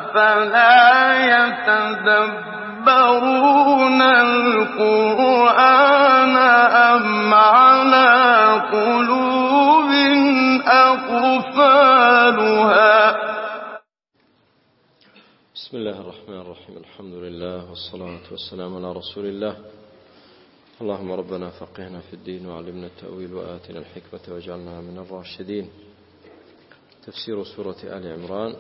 أفلا يتدبرون القرآن أم على قلوب أقفالها. بسم الله الرحمن الرحيم. الحمد لله والصلاة والسلام على رسول الله. اللهم ربنا فقهنا في الدين وعلمنا التأويل وآتنا الحكمة واجعلنا من الراشدين. تفسير سورة آل عمران.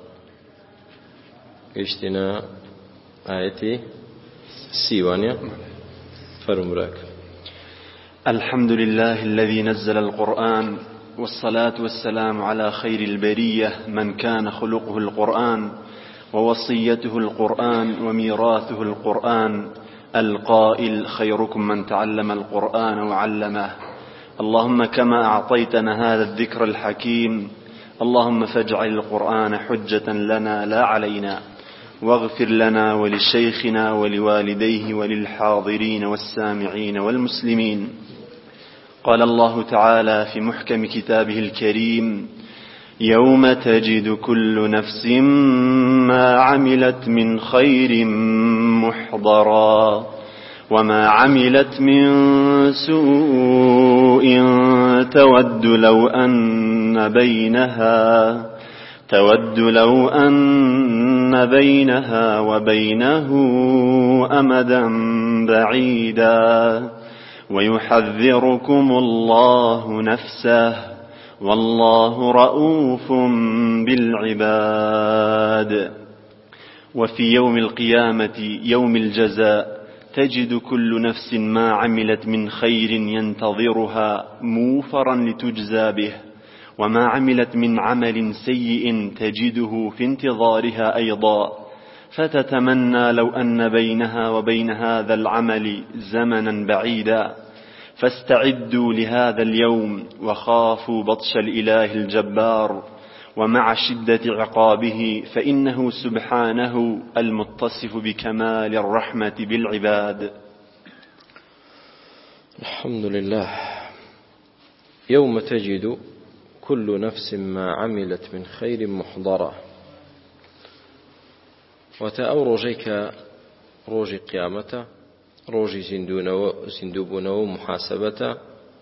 اشتنا آيتي سيوانيا فرمراك. الحمد لله الذي نزل القرآن والصلاة والسلام على خير البرية من كان خلقه القرآن ووصيته القرآن وميراثه القرآن القائل خيركم من تعلم القرآن وعلمه. اللهم كما أعطيتنا هذا الذكر الحكيم اللهم فاجعل القرآن حجة لنا لا علينا، واغفر لنا ولشيخنا ولوالديه وللحاضرين والسامعين والمسلمين. قال الله تعالى في محكم كتابه الكريم: يوم تجد كل نفس ما عملت من خير محضرا وما عملت من سوء تود لو أن بينها وبينه أمدا بعيدا ويحذركم الله نفسه والله رؤوف بالعباد. وفي يوم القيامة يوم الجزاء تجد كل نفس ما عملت من خير ينتظرها موفرا لتجزى به، وما عملت من عمل سيء تجده في انتظارها أيضا، فتتمنى لو أن بينها وبين هذا العمل زمنا بعيدا. فاستعدوا لهذا اليوم وخافوا بطش الإله الجبار ومع شدة عقابه، فإنه سبحانه المتصف بكمال الرحمة بالعباد. الحمد لله. يوم تجد كل نفس ما عملت من خير محضرة. وتأو روجيك روجي قيامته روجي زندوبنا ومحاسبته.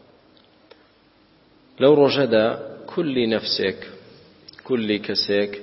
لو رجد كل نفسك كل كسيك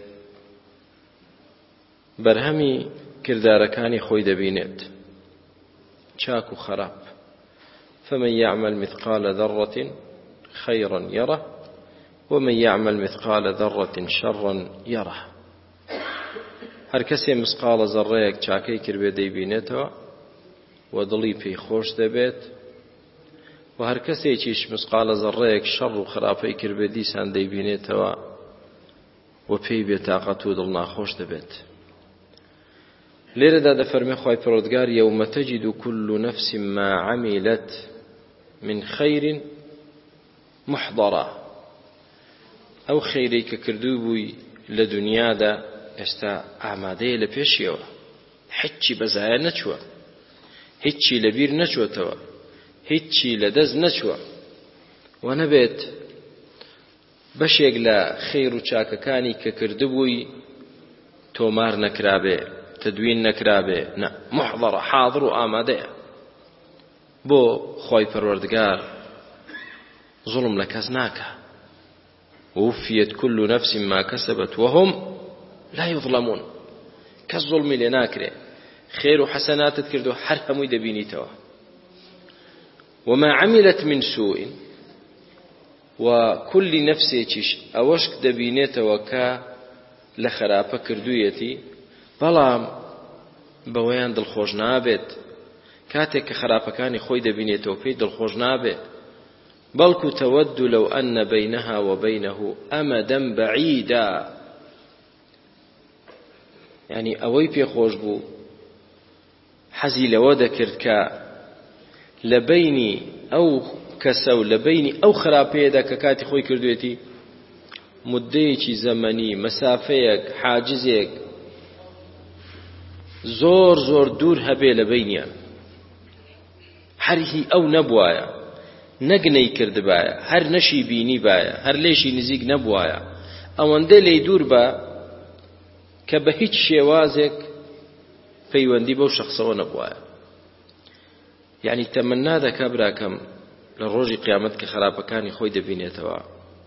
برهمي كرداركاني خوي دبينت شاك خراب. فمن يعمل مثقال ذرة خيرا يره ومن يعمل مثقال ذرة شرا يره. هر کسی مسقال ذرەیەک چاکەی کردبێ دەیبینێتەوە و دڵی پێی خۆش دەبێت، و هەر کەسێکیش مسقال ذرەیەک شەڕ و خراپەی کردبێ دیسان دەیبینێتەوە و پێی بێتاقەت و دڵ ناخۆش دەبێت. لێرەدا دەفەرمێ خوای پەروەردگار: یەومە تەجید كل نفس ما عملت من خير محضرة. ئەو خەیرەی کە کردوو بووی لە دنیادا ئێستا ئامادەیە لە پێشیەوە، هیچی بەزایە نەچووە، هیچی لەبیر نەچووەتەوە، هیچی لەدەست نەچووە، و نەبێت بەشێک لە خەیر و چاکەکانی کە کردبووی تۆمار نەکرابێ، تدوین نەکرابێ. نە، محضرە، حاضر و ئامادەیە. بۆ خوای پەروەردگار ظلم لە کەس ناکە. ووفيت كل نفس ما كسبت وهم لا يظلمون. کەس ظلمی لێ ناکرێ. خێر و حەسەناتت کردو هەر هەمووی دەبینیتەوە. وما عملت من سوء، و كل نفسێکیش ئەوەش دەبینێتەوە کە لە خراپە کردوویەتی، بەڵام بەوەیان دڵخۆش نابێت. کاتێک کە خراپەکانی خۆی دەبینێتەوە پێی دڵخۆش نابێت. بەڵکو تەوەد لەو ئەنە بەینەها وبەینەه ئەمەدەن بەعیدا. یعنی ئەوەی پێخۆش بوو حەزی لەوە دەکرد کە لە بەینی ئەو کەسە و لە بەینی ئەو خراپەیەدا کە کاتی خۆی کردوێتی مدەیەکی زەمەنی، مەسافەیەک، حاجزێک زۆر زۆر دوور هەبێ لە بەینیان، هەرهی ئەو نەبوایە، نەگنەی کردبایە، هەر نەشی بینی بایە، هەر لێشی نزیک نەبوایە، ئەوەندە لێی دوور بە کە بە هیچ شێوازێک پەیوەندی بەو شەخصەوە نەبووایە. یعنی تەمەنا دەکا براکەم لە ڕۆژی قیامەت کە خراپەکانی خۆی دەبینێتەوە،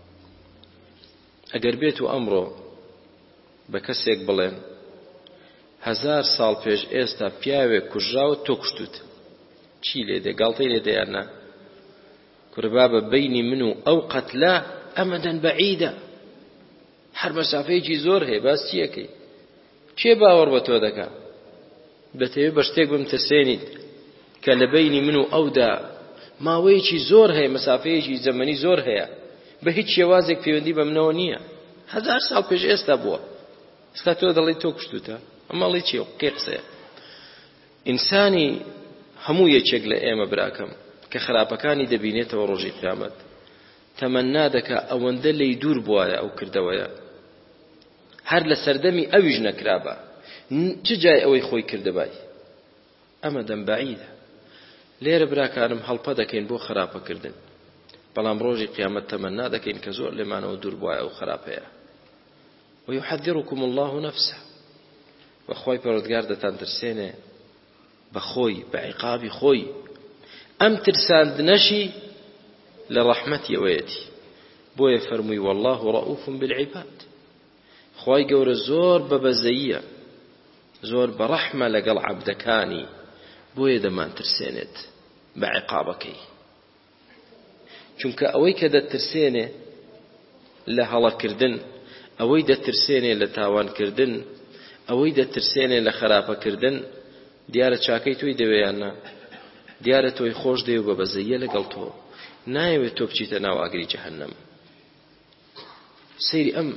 ئەگەر بێت و ئەمڕۆ بە کەسێک بڵێن 1000 ساڵ پێش ئێستا پیاوێک کوژراوە تۆ کوشتوت، چی لێدێ؟ گاڵتەی لێدێ یان نا؟ کوربا بە بەینی من و ئەو قەتلا ئەمەدەن بەعیدە، هەر مەسافەیەکی زۆر هەیە، باس چیەکەی؟ کێ باوەڕ بە تۆ دەکا؟ دەتەوێت بە شتێک بمترسێنیت کە لە بەینی من و ئەودا ماوەیەکی زۆر هەیە، مەسافەیەکی زەمەنی زۆر هەیە، بە هیچ شێوازێک پەیوەندی بە منەوە نییە. 1000 ساڵ پێش ئێستا بووە، ئێستا تۆ دەڵێی تۆ کوشتوتە، ئەمەڵی چی؟ کێ قسەیە؟ ئینسانی هەموو یەکێک لە ئێمە براکەم کە خراپەکانی دەبینێتەوە ڕۆژی قیامەت تەمەنا دەکا ئەوەندە لێی دوور بووایە ئەو کردەوەیە، هەر لە سەردەمی ئەویش نەکرابە، چ جای ئەوەی خۆی کردبای؟ ئەمە دەم بەعیدە. لێرە براکانم هەڵپە دەکەین بۆ خراپەکردن، بەڵام ڕۆژی قیامەت تەمەنا دەکەین کە زۆر لێمانەوە دوور بووایە ئەو خراپەیە. ويحذركم الله نفسه، وخوي پروردگار دەتان ترسێنێ بە خۆی، بە عیقابی خۆی. ئەم ترساندنەشی لە ڕەحمەتی ئەوەیەتی، بۆیە فەرمووی والله رؤوف بالعباد، خوای گەورە زۆر بەبەزەییە، زۆر بەڕەحمە لەگەڵ عەبدەکانی، بۆیە دەمان ترسێنێت بە عیقابەکەی. چونکە ئەوەی کە دەترسێنێ لە هەڵەکردن، ئەوەی دەترسێنێ لە تاوانکردن، ئەوەی دەترسێنێ لە خراپەکردن، دیارە چاکەی تۆی دەوێیان نا؟ دیارە تۆی خۆش دەوێ بە بەزەیە لەگەڵ تۆ، نایەوێت تۆ بچیتە ناو ئاگری جەهەنەم. سەیری ئەم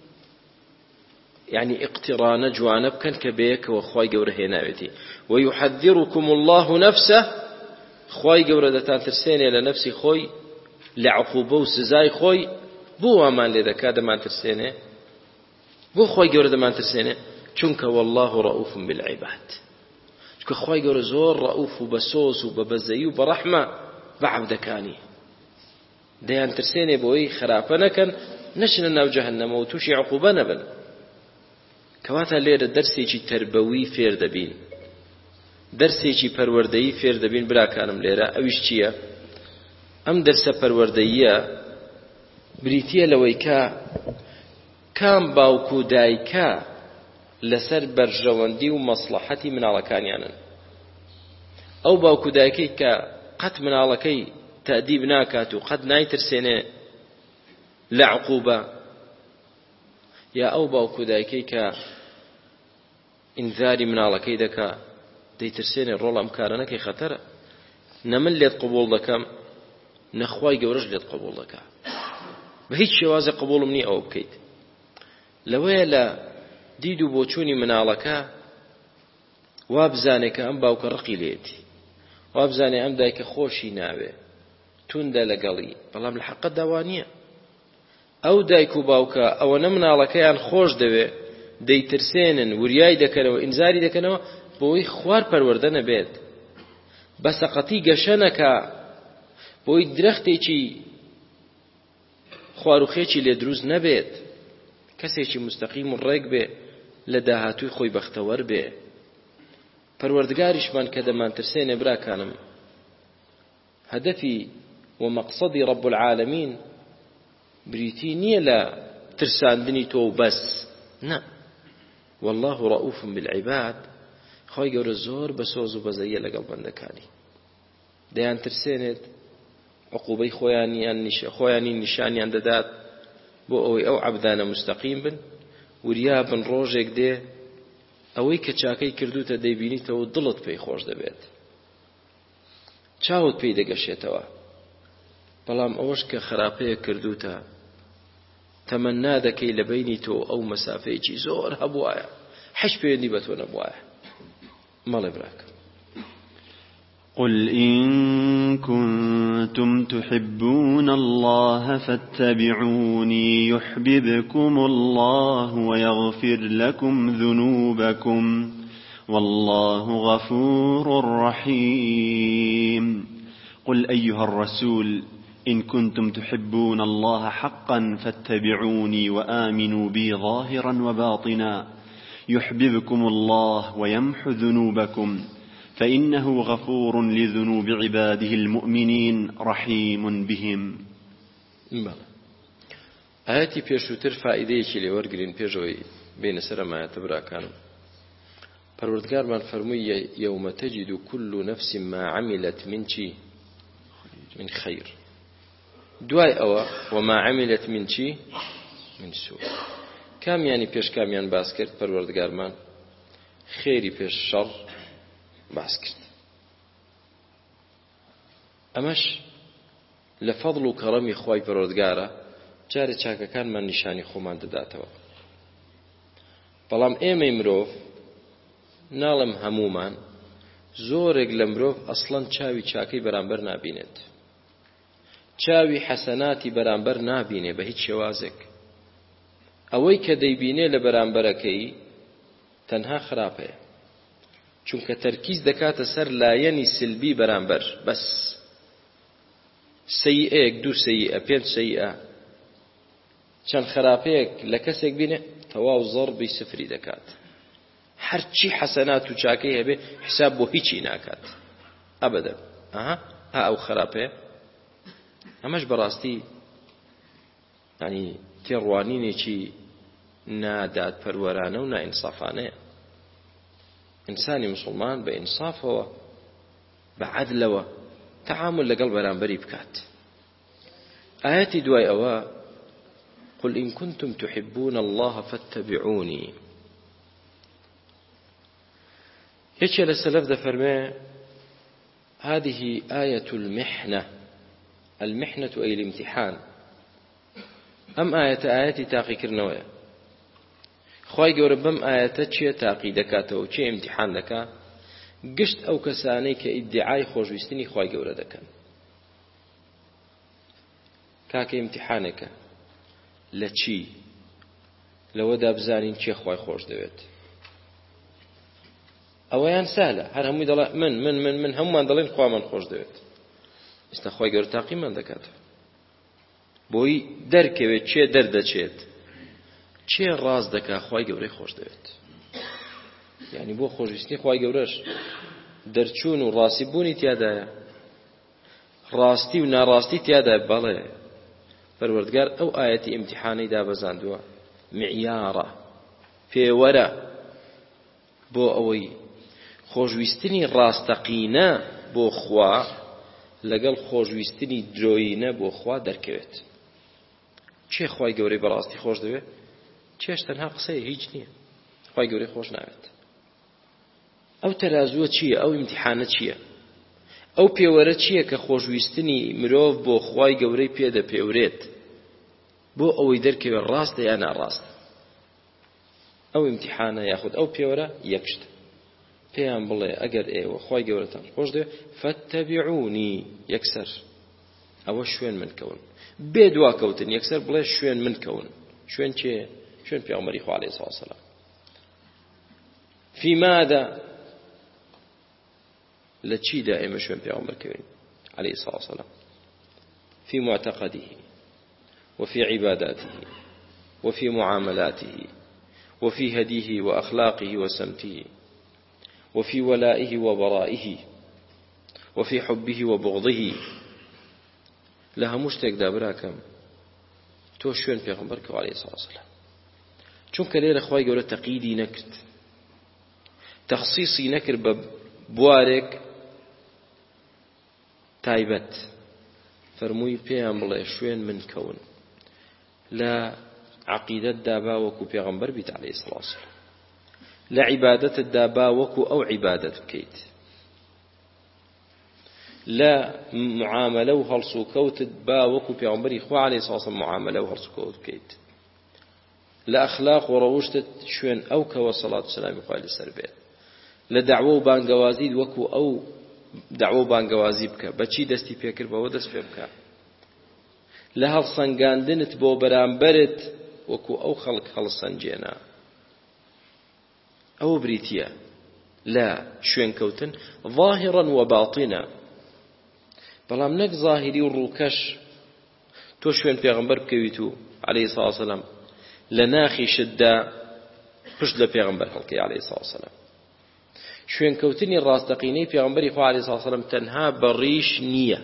یعنی اقترانە جوانە بکەن کە بەیەکەوە خوای گەورە هێناوێتی. ويحذركم الله نفسه، خوای گەورە دەتان ترسێنێ لە نەفسی خۆی، لە عقوبە و سزای خۆی. بۆ وامان لێ دەکا دەمان ترسێنێ؟ بۆ خوای گەورە دەمان ترسێنێ؟ چونکە والله رؤوف بالعباد، چونکە خوای گەورە زۆر ڕەئوف و بەسۆز و بەبەزەیی و بەڕەحمە بە عەبدەکانی. دەیان ترسێنێ بۆی خراپە نەکەن، نەچنە ناو جەهەنەمە و تووشی عقوبە نەبن. کەواتە لێرە دەرسێکی تەربەوی فێر دەبین، دەرسێکی پەروەردەیی فێر دەبین براکانم. لێرە ئەویش چییە؟ ئەم دەرسە پەروەردەییە بریتیە لەوەی کە کام باوکو دایکە لەسەر بەرژەوەندی و مەسلەحەتی مناڵەکانیانن. ئەو باوکو دایکەی کە قەت مناڵەکەی تەئدیب ناکات و قەت نایترسێنێ لە عقوبە، یا ئەو باوکو دایکەی کە ئینذاری مناڵەکەی دەکا دەیترسێنێ ڕۆڵ ئەم کارە نەکەی خەتەرە، نە من لێت قبوڵ دەکەم نەخوای گەورەش لێت قبوڵ دەکا، بە هیچ شێوازە قبوڵم نی ئەوە بکەیت. لەوەیە لە دید و بۆچوونی مناڵەکە وا بزانێ کە ئەم باوکە ڕقی لێتی، وا بزانێ ئەم دایکە خۆشی ناوێ، توندە لەگەڵی، بەڵام لە حەقەت داوا نییە. ئەو دایک و باوکە ئەوەنە مناڵەکەیان خۆش دەوێ، دەیترسێنن، وریای دەکەنەوە، ئینزاری دەکەنەوە بۆی خوار پەروەردە نەبێت، بە سەقەتی گەشە نەکا، بۆی درەختێکی خواروخێکی لێ دروست نەبێت، کەسێکی مستەقیم و ڕێک بێ، لە داهاتووی خۆی بەختەوەر بێ. پەروەردگاریشمان کە دەمان ترسێنێ براکانم، هەدەفی و مەقسەدی رب العالمین بریتی نییە لە ترساندنی تۆ و بەس، نە. والله رؤوف بالعباد، خوای گەورە زۆر بەسۆز و بەزەیە لەگەڵ بەندەکانی. دەیان ترسێنێت عقوبەی خۆیانی نیشانیان دەدات بۆ ئەوەی ئەو عەبدانە مستەقیم بن، وریا بن ڕۆژێک دێ ئەوەی کە چاکەی کردوتە دەیبینیتەوە دڵت پێی خۆش دەبێت، چاوت پێی دەگەشێتەوە، بەڵام ئەوەش کە خراپەیە کردوتە تەمەنا دەکەی لە بەینی تۆ ئەو مەسافەیەکی زۆر هەبوایە، حەش پەیوەندی بە تۆ نەبوایە. مەڵێ براکە. قل إن كنتم تحبون الله فاتبعوني يحببكم الله ويغفر لكم ذنوبكم والله غفور رحيم. قل أيها الرسول إن كنتم تحبون الله حقا فاتبعوني وآمنوا بي ظاهرا وباطنا يحببكم الله ويمحو ذنوبكم فإنه غفور لذنوب عباده المؤمنين رحيم بهم. آياتي پێشووتر فائدەیەکی لێ وەرگرین پێشەوەی بینە سەر ئەمایەتە براکانم. پەروەردگارمان فەرمووی یەومە تەجید كل نفس ما عملت من چی؟ من خير. دوای ئەوە وما عملت من چی؟ من سوء. کامیانی پێش کامیان باس کرد پەروەردگارمان؟ خێری پێش شەڕ باس کرد. ئەمەش لە فەضڵ و کەڕەمی خوای پەروەردگارە جارێ چاکەکانمان نیشانی خۆمان دەداتەوە. بەڵام ئێمەی مرۆڤ ناڵم هەمومان زۆرێک لە مرۆڤ ئەسڵەن چاوی چاکەی بەرامبەر نابینێت، چاوی حەسەناتی بەرامبەر نابینێ بە هیچ شێوازێک. ئەوەی کە دەیبینێ لە بەرامبەرەکەی تەنها خراپەیە، چونکە تەرکیز دەکاتە سەر لایەنی سلبی بەرامبەر بەس. سەیئەیەک، دوو سەیئە، پێنج سەیئە، چەند خراپەیەک لە کەسێک بینێ تەواو زەڕبی سفری دەکات. هەرچی حەسەنات و چاکەی هەبێ حساب بۆ هیچی ناکات ئەبەدە. ئەو خراپەیە. ئەمەش بەڕاستی ینی تێڕوانینێکی نادات پەروەرانە و نائینسافانەیە. ئینسانی موسڵمان بە ئینسافەوە بە عەدلەوە تەعامل لەگەڵ بەرامبەری بکات. ئاەتی دوای ئەوە قل إن كنتم تحبون الله فاتبعوني. هيك للسلف دفرمي هذه آية المحنة. المحنة أي الامتحان. أم آية تاقي كرنوية خواهي قوربم آية تشي تاقي دكاته وشي امتحان دكا قشت أو كساني كإدعاء خوشويستني خواهي قورا دكا كاكي امتحانك لچی لەوەدا بزانین چێ خوای خۆش دەوێت. ئەوەیان سهلە، هەر هەمووی دەڵێ من هەمومان دەڵێن خوامان خۆش دەوێت. ئێستا خوای گەورە تاقیمان دەکاتەوە بۆی دەرکەوێت چێ دەردەچێت، چێ ڕاز دەکا خوای گەورەی خۆش دەوێت. یعنی بۆ خۆشویستنی خوای گەورەش دەرچوون و ڕاستی بوونی تیادایە، ڕاستی و ناڕاستی تیادایە. بەڵێ پەروەردگار ئەو ئاەتی ئیمتیحانەی دابەزاندووە معیارە، پێوەرە بۆ ئەوەی خۆشویستنی ڕاستەقینە بۆ خوا لەگەڵ خۆشویستنی درۆیینە بۆ خوا دەرکەوێت. چێ خوای گەورەی بەڕاستی خۆش دەوێت؟ چێش تەنها قسەیە، هیچ نییە. خوای گەورەی خۆش ناوێت. ئەو تەرازووە چییە؟ ئەو ئیمتیحانە چییە؟ ئەو پێوەرە چییە کە خۆشویستنی مرۆڤ بۆ خوای گەورەی پێدەپێورێت بۆ ئەوەی دەرکەوێت ڕاستە یا ناڕاستە؟ ئەو ئیمتیحانە یاخود ئەو پێوەرە یەکشت. پێیان بڵێ ئەگەر ئێوە خوای گەورەتان خۆش دەوێت فەتەبیعونی، یەکسەر ئەوە شوێن من کەون، بێ دواکەوتن، یەکسەر بڵێ شوێن من کەون. شوێن چێ؟ شوێن پێغەمبەری خوا عەلەیهی سەڵاتو وەسەلام. فی ماذا؟ لچی دائما شوێن پێغەمبەر کەوین عەلەیهی سەڵاتو وەسەلام؟ في معتقده وفي عباداته وفي معاملاته وفي هديه وأخلاقه وسمته وفي ولائه وبرائه وفي حبه وبغضه. لها مشتك دابراكم تو شوێن پێغەمبەر کەوە عەلەیهی سەڵاتو وەسەلام. چونکە لێرە خوای گەورە تەقییدی نەکرد، تەخسیصی نەکرد بە بوارێک تایبەت. فەرمووی پێیان بڵێ شوێن من کەون، لە عەقیدەتدا با وەکو پێغەمبەر بیت عەلەیهی سەڵاتو وەسەلام، لە عیبادەتتدا با وەکو ئەو عیبادەت بکەیت، لە معاملە و هەڵس و کەوتت با وەکو پێغەمبەری خوا عەلەیهی سەڵاتو وەسەلام معاملە و هەڵس و کەوت بکەیت، لە ئەخلاق و ڕەوشتت شوێن ئەو کەوە سەڵات و سەلامی خوای لەسەر بێت، لە دەعوە و بانگەوازیت وەکو ئەو دعوە و بانگەوازی بکە. بەچی دەستی پێکرد؟ بەوە دەست پێ بکە. لە هەڵسەنگاندنت بۆ بەرامبەرت وەکو ئەو خەڵک هەڵسەنجێنە. ئەوە بریتیە لە شوێنکەوتن ظاهرا و باطنا. بەڵام نەک ظاهری و ڕووکەش تۆ شوێن پێغەمبەر بکەویت و عەلەیهی سەڵاتو وەسەلام لە ناخیشتدا پشت لە پێغەمبەر هەڵکەی عەلەیهی سڵاو وسەلام. شوێنکەوتنی ڕاستەقینەی پێغەمبەری خوا عەلەیهی سڵاو وسەلام تەنها بە ڕیش نییە.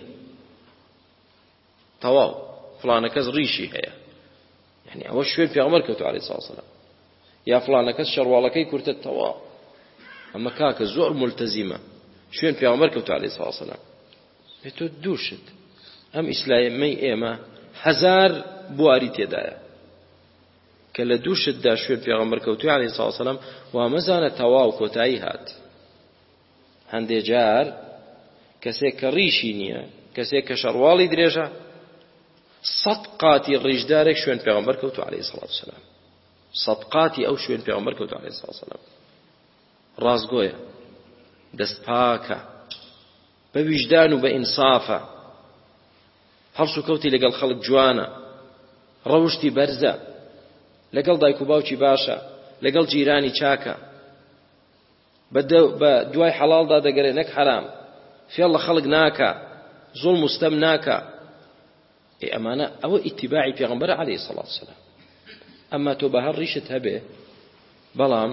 تەواو فڵانە کەس ڕیشی هەیە، یعنی ئەوە شوێن پێغەمبەر کەوتووە عەلەیهی سڵاو وسەلام، یا فڵانە کەس شەڕواڵەکەی کورتە تەواو. ئەمە کاکە زۆر مولتەزیمە، شوێن پێغەمبەر کەوتووە عەلەیهی سڵاو وسەلام. بێتۆ دووشت ئەم ئیسلامەی ئێمە 1000 بواری تێدایە کە لە دووشتدا شوێن پێغەمبەر کەوتووە عەلەیهی سڵاو وسەلام وا مەزانە تەواو کۆتایی هات. هەندێک جار کەسێک کە ڕیشی نییە، کەسێک کە شەڕواڵی درێژە، 100 قاتی ڕیشدارێک شوێن پێغەمبەر کەوتووە عەلەیهی سڵاو وسەلام، 100 قاتی ئەو شوێن پێغەمبەر کەوتووە عەلەیهی سڵاو وسەلام. ڕازگۆیە، دەست پاکە، بە ویجدان و بە ئینسافە، هەڵس و کەوتی لەگەڵ خەڵک جوانە، ڕەوشتی بەرزە، لەگەڵ دایک و باوکی باشە، لەگەڵ جیرانی چاکە، بە دوای حەڵاڵدا دەگەرێ نەک حەرام، فێڵ لە خەڵک ناکە، زوڵم و ستەم ناکە. ئەمانە ئەوە ئیتیباعی پێغەمبەرە عەلەیهی سڵاو وسەلام. ئەمما تۆ بە هەر ڕیشت هەبێ بەڵام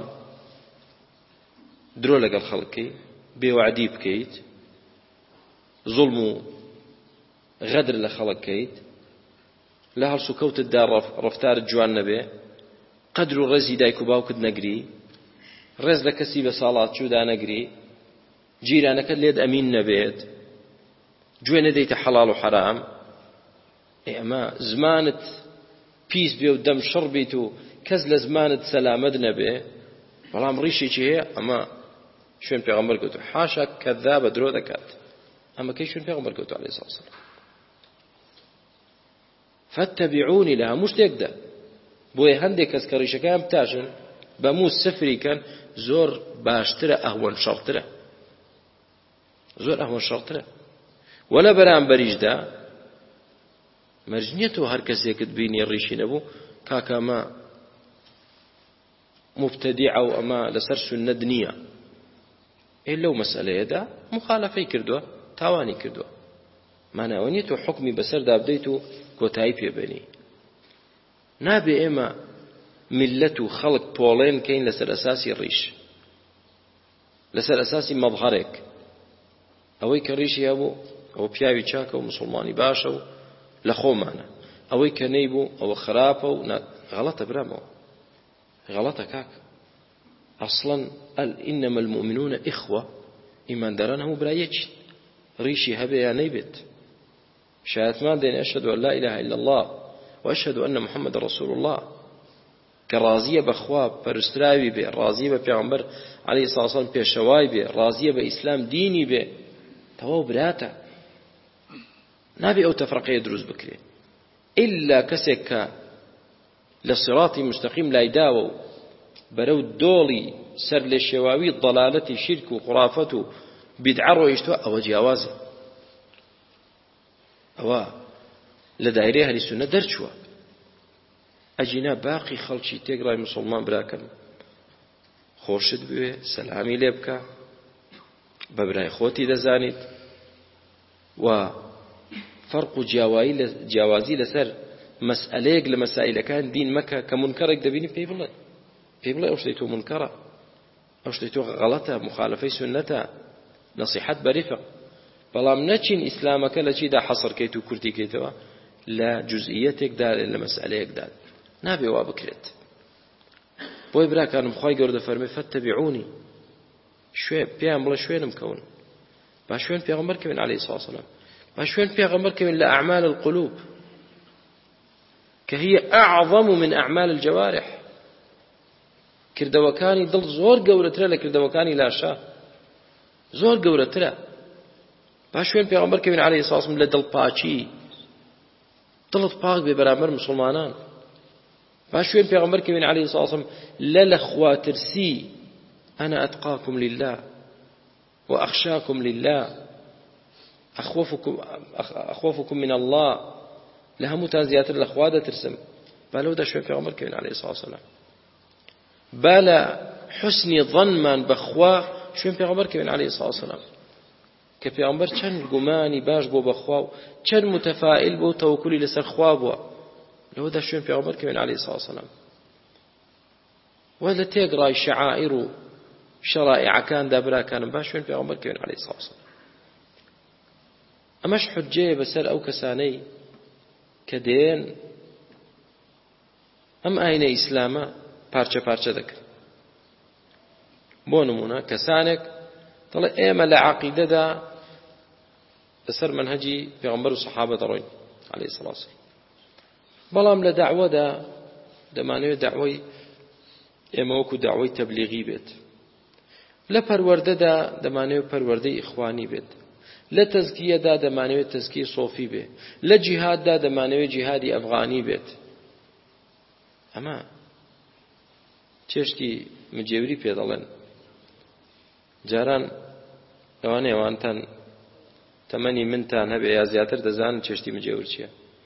درۆ لەگەڵ خەڵکی بێوەعدی بکەیت، زوڵم و غەدر لە خەڵک بکەیت، لە هەڵس و کەوتتدا ڕەفتارت جوان نەبێ، قەدر و ڕێزی دایک و باوکت نەگری، ڕێز لە کەسی بە ساڵات چوودا نەگری، جیرانەکەت لێت ئەمین نەبێت، گوێ نەدەیتە حەڵاڵ و حەرام، ئەمە زمانت پیس بێ و دەم شڕ بیت و کەس لە زمانت سەلامەت نەبێ، بەڵام ڕیشێکی هەیە، ئەمە شوێن پێغەمبەر کەوتووە. حاشا کەذابە درۆ دەکات، ئەمە کەی شوێن پێغەمبەر کەوتووە عەلەیهی سڵاو وسەلام. فاتبعونی لە هەموو شتێکدا. بۆیە هەندێک کەس کە ڕیشەکەیان بتاشن بەموو سفریکەن زۆر باشترە، ئەهوەن شەڕترە، زۆر ئەهوەن شەڕترە. وەلە بەرامبەریشدا مەرج نییە تۆ هەر کەسێکت بینی ڕیشی نەبوو کاکە ئەمە مبتەدیعە و ئەمە لەسەر سوننەت نییە. لەو مەسئلەیەدا مخالەفەی کردووە، تاوانی کردووە، ماناوە نییە تۆ حکمی بەسەردا بدەیت و کۆتایی پێبێنی. نابێ ئێمە میلەت و خەڵک پۆڵێن کەین لەسەر ئەساسی ڕیش، لەسەر ئەساسی مەظهەرێک. ئەوەی کە ڕیشی هەبوو ئەوە پیاوی چاکە و مسڵمانی باشە و لە خۆمانە، ئەوەی کە نەیبوو ئەوە خراپە و غەڵەتە برامەوە، غەڵەتە کاک. ئەسڵەن ئینەمە المؤمنون ئیخوە، ئیمانداران هەموو برایەکین، ڕیشی هەبێ یا نەیبێت. شایەتمان دێن ئەشهد أن لا إله إلا الله وأشهد أن محمد رسول الله، کە ڕازیە بەخوا پەرستراوی بێ، ڕازیە بە پێغەمبەر عەلەیهی سڵاو وسەلام پێشەوای بێ، ڕازیە بە ئیسلام دینی بێ، تەواو براتە. نابێ ئەو تەفرەقەیە دروست بکرێ ئیلا کەسێک کە لە سیڕاتی مستەقیم لایداوە و بەرەو دۆڵی سەر لێ شێواوی دەڵالەتی شیرک و خوڕافەت و بیدعە ڕۆیشتووە، ئەوە جیاوازە، ئەوە لە دایرەی ئەهلی سوننە دەرچووە. ئەجینا باقی خەڵکی تێگڕای موسڵمان براکەم خۆشت بوێ، سەلامی لێ بکە، بە برای خۆتی دەزانیت، و فەرق و جیاوازی لەسەر مەسئلەیەک لە مەسائلەکان دین مەکە کە منکەڕێک دەبینی پێی بڵێ ئەو شتەی تۆ منکەڕە، ئەو شتەی تۆ غەڵەتە، مخالەفەی سوننەتە، نەسیحەت بەریفق. بەڵام نەچین ئیسلامەکە لە چیدا حەسڕکەیت و کورتیکەیتەوە، لە جوزئیەتێکدا لە مەسئلەیەکدا نابێ وا بکرێت. بۆی براکانم خوای گەورە دەفەرمێ فەتەبیعونی، پێیان بڵێ شوێنم کەون، با شوێن پێغەمبەر کەوێن عەلەیهی سڵاو وسەلام، با شوێن پێغەمبەر کەوێن لە ئەعمال القلوب کە هي أعظم من أعمال الجوارح. کردەوەکانی دڵ زۆر گەورەترە لە کردەوەکانی لاشە، زۆر گەورەترە. با شوێن پێغەمبەر کەوێن عەلەیهی سڵاو وسەلام لە دڵپاچی، دڵت پاک بێ بەرامبەر مسلمانان. با شوێن پێغەمبەر کەوێن عەلەیهی سڵاو وسەلام لە خواترسی، أنا أتقاكم لله وأخشاكم لله أخوفكم من الله، لهم تازيات الأخوة ترسم بالو ده شوين پیغمبر كوين عليه الصلاة والسلام، بالا حسن ظن من بخوا شوين پیغمبر كوين عليه الصلاة والسلام، كپیغمبر چند گمانی باش بو بخوا چند متفائل بو توکلی لسر خوا بو، لو ده شوين پیغمبر كوين عليه الصلاة والسلام. ولا تيقرأ شعائر شرائع كان دابرا كان باشوين في عمر كون عليه الصلاة والسلام أمش حجة بسر أو كساني كدين أم أين إسلاما بارچە ذكر بۆ نمونە کەسانێک دەڵێ ئێمە لە عەقیدەدا لەسەر منهەجی پێغەمبەر و سەحابە دەڕۆین عەلەیهی السەڵاتو وەسەلام بەڵام لە دەعوەدا دەمانەوێت دەعوەی ئێمە وەکو دەعوەی تەبلیغی بێت لە پەروەردەدا دەمانەوێت پەروەردەی ئیخوانی بێت لە تەزکیەدا دەمانەوێت تەزکیە سۆفی بێت لە جیهاددا دەمانەوێت جیهادی ئەفغانی بێت ئەمە چێشتی مجێوری پێ دەڵێن جاران ئەوانەی ئەوانتان تەمەنی منتان هەبێ یا زیاتر دەزانن چێشتی مجێور چییە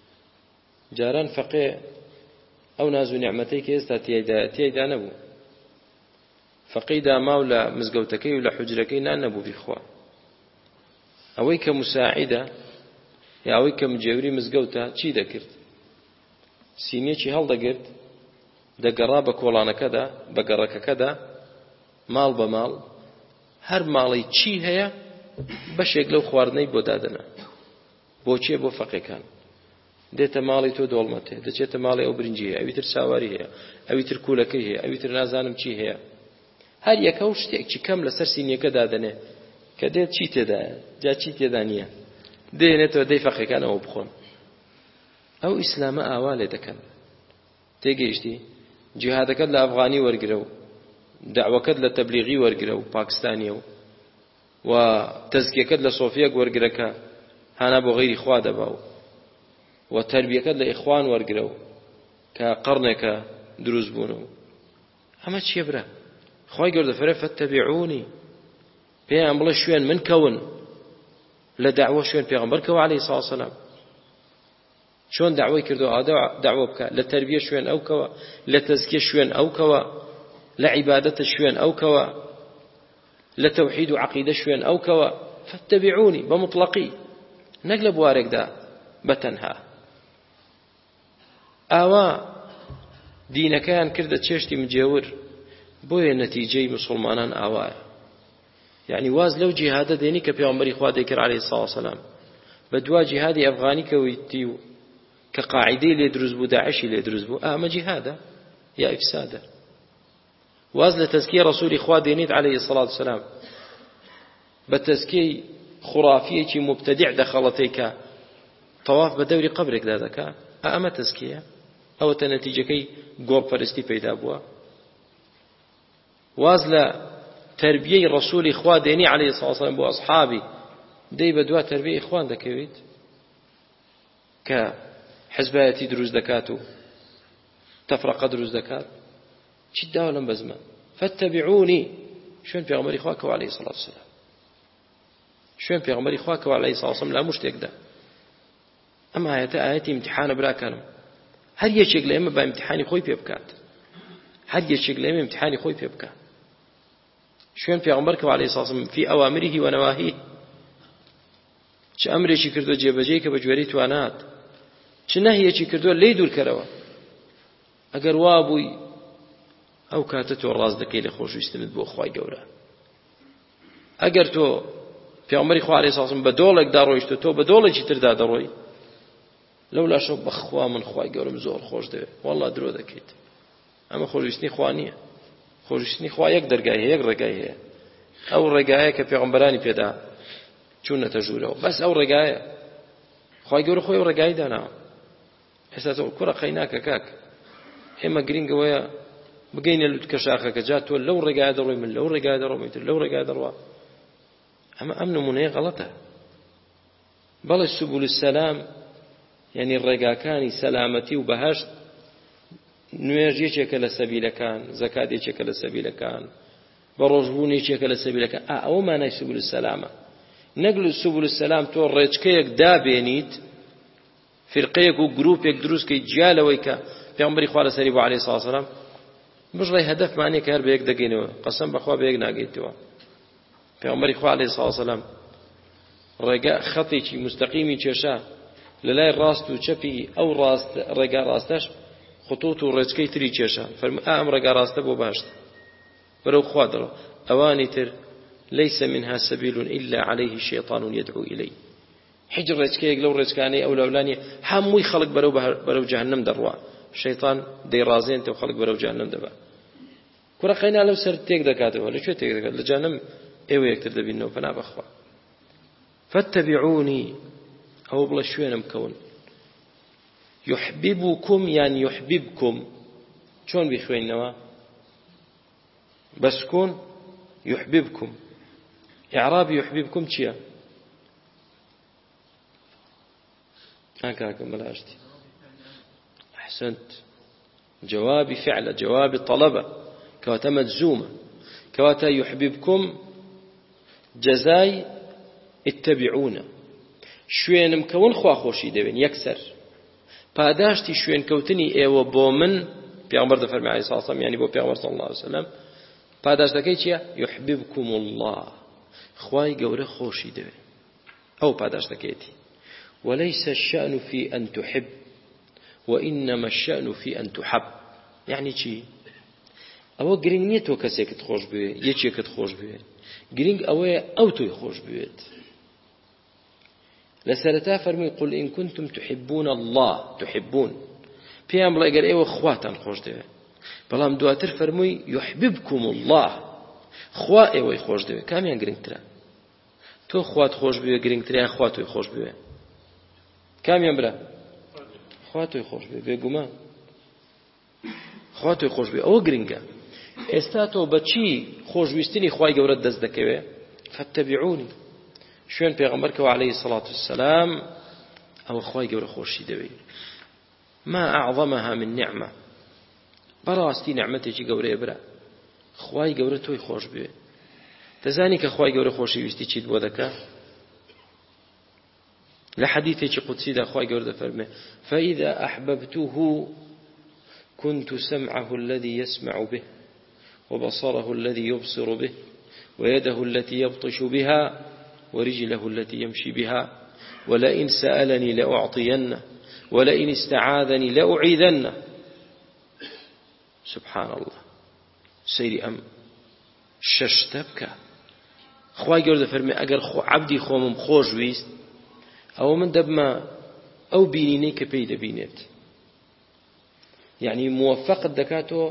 جاران فەقێ ئەو ناز و نیعمەتەی کە ئێستا تێیدا نەبوو فەقەی داماو لە مزگەوتەکەی و لە حوجرەکەی نان نەبوو بیخوا ئەوەی کە موساعیدە یا ئەوەی کە مجێوری مزگەوتە چی دەکرد سینێکی هەڵدەگرت دەگەڕا بە کۆڵانەکەدا بە گەڕەکەکەدا ماڵ بە ماڵ هەر ماڵی چی هەیە بەشێک لەو خواردنەی بۆ دادەنا بۆچێ بۆ فەقێکان دێتە ماڵی تۆ دۆڵمەت هەیە دەچێتە ماڵی ئەو برنجی هەیە ئەویتر ساواری هەیە ئەویتر کولەکەی هەیە ئەویتر نازانم چی هەیە هەر یەکە و شتێکی کەم لەسەر سینیەکە دادەنێ کە دێت چی تێدایە جا چی تێدا نییە دێنێتەوە دەی فەقێکانەوە بخۆن ئەو ئیسلامە ئاوا لێ دەکەن تێگەیشتی جیهادەکەت لە ئەفغانی وەرگرە و دعوەکەت لە تەبلیغی وەرگرە و پاکستانیە و تەزکیەکەت لە سۆفیەک وەرگرەکە هانا بۆ غەیری خوا دەبا و تەربیەکەت لە ئیخوان وەرگرە و کە قەڕنێکە دروست بوونەوە ئەمە چییە برا خوای گەوردە فەرمووی فەتەبیعونی پێیان بڵێ شوێن من کەون لە دعوە شوێن پێغەمبەر کەوە عەلەیهی السەڵاتو وەسەلام چۆن دعوەی کردو دعوە بکە لە تەربیە شوێن ئەو کەوە لە تەزکیە شوێن ئەو کەوە لە عیبادەتە شوێن ئەو کەوە لە تەوحید و عەقیدە شوێن ئەو کەوە فەتەبیعونی بەموطلەقی نەک لە بوارێکدا بەتەنها ئاوا دینەکەیان کردە چێشتی مجێور بۆیە نەتیجەی موسڵمانان ئاوایە یعنی واز لەو جیهادە دێنی کە پێغەمبەری خوا دەیکرد عەلەیهی السەڵاتو وەسەلام بە دوا جیهادی ئەفغانی کەویتی و کە قاعیدەی لێ دروست بوو داعشی لێ دروست بوو ئەمە جیهادە یا ئیفسادە واز لە تەزکیە ڕەسوولی خوا دێنیت عەلەیهی السەڵاتو وەسەلام بە تەزکیەی خوڕافیەکی مبتەدیع دەخەڵەتەی کە تەواف بە دەوری قەبرێکدا دەکا ئەمە تەزکیە ئەوەتە نەتیجەکەی گۆڕپەرستی پەیدا بووە واز لە تربیەی ڕەسوولی خوا دێنی عەلەیهی السەڵاتو وەسەلام بۆ ئەصحابی دەی بە دوا تربیەی ئیخوان دەکەویت کە حزبایەتی دروست دەکات و تەفرەقە دروست دەکات چیت داوە لەم بەزمە فەتەبیعونی شوێن پێغەمبەری خوا کەوە عەلەیهی السەڵاتو وەسەلام شوێن پێغەمبەری خوا کەوە عەلەیهی السەڵاتو وەسەلام لە هەموو شتێکدا ئەم ئاەتە ئاەتی امتحانە براکانم هەر یەکێک لە ئێمە با امتحانی خۆی پێ بکات هەر یەکێک لە ئێمە امتحانی خۆی پێ بکات شوێن پێغەمبەر کەوە عەلەیهی السەڵاتو وەسەلام فی ئەوامریه وەنەواهیه چ ئەمرێکی کردو جێبەجێی کە بە گوێرەی توانات چ نەهیەکی کردووە لێی دوورکەرەوە ئەگەر وا بووی ئەو کاتە تۆ ڕاست دەکەی لە خۆشویستنت بۆ خوای گەورە ئەگەر تۆ پێغەمبەری خوا عەلەیهی السەڵاتو وەسەلام بە دۆڵێکدا ڕۆیشتۆ تۆ بە دۆڵێکی تردا دەڕۆی لەولا شەو بەخوا من خوای گەورەم زۆر خۆش دەوێت وەڵڵا درۆ دەکەیت ئەمە خۆشویستنی خوا نییە خۆشویستنی خوا یەک دەرگای هەیە یەک ڕێگای هەیە ئەو ڕێگایە کە پێغەمبەرانی پێدا چوونەتە ژوورەوە بەس ئەو ڕێگایە خوای گەورە خۆی ئەو ڕێگای داناوە ئێستا تۆ کوڕە قەیناکە کاک ئێمە گرنگەوەیە بگەینە لوتکە شاخەکە جا تۆ لەو ڕێگایە دەڕۆی من لەو ڕێگایە دەڕۆم تر لەو ڕێگایە دەڕوا ئەمە ئەم نمونەیە غەڵەتە بەڵێ سبول السەلام یعنی ڕێگاکانی سەلامەتی و بەهەشت نوێژ یەکێکە لە سەبیلەکان زەکات یەکێکە لە سەبیلەکان بە ڕۆژبوون یەکێکە لە سەبیلەکان ئەوە مانای سبول السەلامە نەک لە سبول السەلام تۆ ڕێچکەیەک دابێنیت فرقەیەک و گروپێک دروستکەی جیالەوەی کە پێغەمبەری خوا لەسەری بۆ عەلەیهی السەڵاتو وەسەلام بژڕێ هەدەفمانەیە کە هەر بە یەک دەگەینەوە قەسەم بەخوا بە یەک ناگەیتەوە پێغەمبەری خوا عەلەیهی السەڵاتو وەسەلام ڕێگا خەتێکی مستەقیمی کێشا لە لای ڕاست و چەپی ئەو ڕێگا ڕاستەش خطوط و ڕێچکەی تری کێشە فەرمووی ئەم ڕێگا ڕاستە بۆ باشتر بەرەو خوا دەڕۆ ئەوانی تر ليس منها سبيل إلا عليه شيطان يدعو إليه حج ڕێچکەیەک لەو ڕێچکانەی ئەو لەولانی هەمووی خەڵک بەرەو جەهەنەم دەڕوا شەیطان دەیڕازێنێتەوە و خەڵک بەرەو جەهەنەم دەبا کوڕەقەینا لەو سەر تێک دەکاتەوە لەکوێ تێک دەکات لە جەهەنەم ئێوە یەکتر دەبینەوە پەنا بەخوا فاتبعوني ئەو بڵێ شوێنم کەون يحببكم يعني يحببكم چۆن بیخوێنەوە بەسکون يحببكم إعراب يحببكم چییە هكاكم بلاشتي أحسنت جواب فعل جواب طلبة كواتا مجزومة كواتا يحببكم جزاي اتبعونا شوێنم کەون خوا خۆشی دەوێن یەکسەر پاداشتی شوێن کەوتنی ئێوە بۆ من پێغەمبەر دەفەرمێ عەلەیهی سەڵاتو وەسەلام یعنی بۆ پێغەمبەر صلی الله علیه وسلم پاداشتەکەی چییە يحببكم الله خوای گەورە خۆشی دەوێن ئەو پاداشتەکەیەتی وليس الشأن في أن تحب وإنما الشأن في أن تحب يعني چی ئەوە گرنگ نییە تۆ کەسێکت خۆش بوێ یەکێکت خۆش بوێ گرنگ ئەوەیە ئەو تۆی خۆش بوێت لسرتا فرمي قل إن كنتم تحبون الله تحبون پیام بڵێ ئەگەر ئێوە خواتان خۆش دەوێت بەڵام دواتر فەرمووی يحببكم الله خوا ئێوەی خۆش دەوێت کامیان گرنگترە تۆ خوات خۆش بوێ گرنگترە یان خوا تۆی خۆش بوێ کامیان برا خوا تۆی خۆش بوێ بێگومان خوا تۆی خۆش بوێ ئەوە گرنگە ئێستا تۆ بەچی خۆشویستنی خوای گەورە دەست دەکەوێ فاتبعوني شوێن پێغەمبەرکەوە عەلەیهی سەڵاتو وەسەلام ئەوە خوای گەورە خۆشی دەوێت ما أعظمها من نعمة بەڕاستی نعمەتێکی گەورەیە برا خوای گەورە تۆی خۆش بوێ دەزانی کە خوای گەورە خۆشەویستی چیت بۆ دەکا لە حەدیثێکی قودسیدا خوای گەورە دەفەرمێ فإذا أحببته كنت سمعه الذي يسمع به وبصره الذي يبصر به ويده التي يبطش بها ورجله التي يمشي بها ولئن سألني لأعطينه ولئن استعاذني لأعيذنه سبحان الله سيري أم ششتبك خواهي قرد فرمي أقر عبدي خومم خوش ويست أو من دبما أو بينيني كبيد بينيت يعني موفق الدكاتو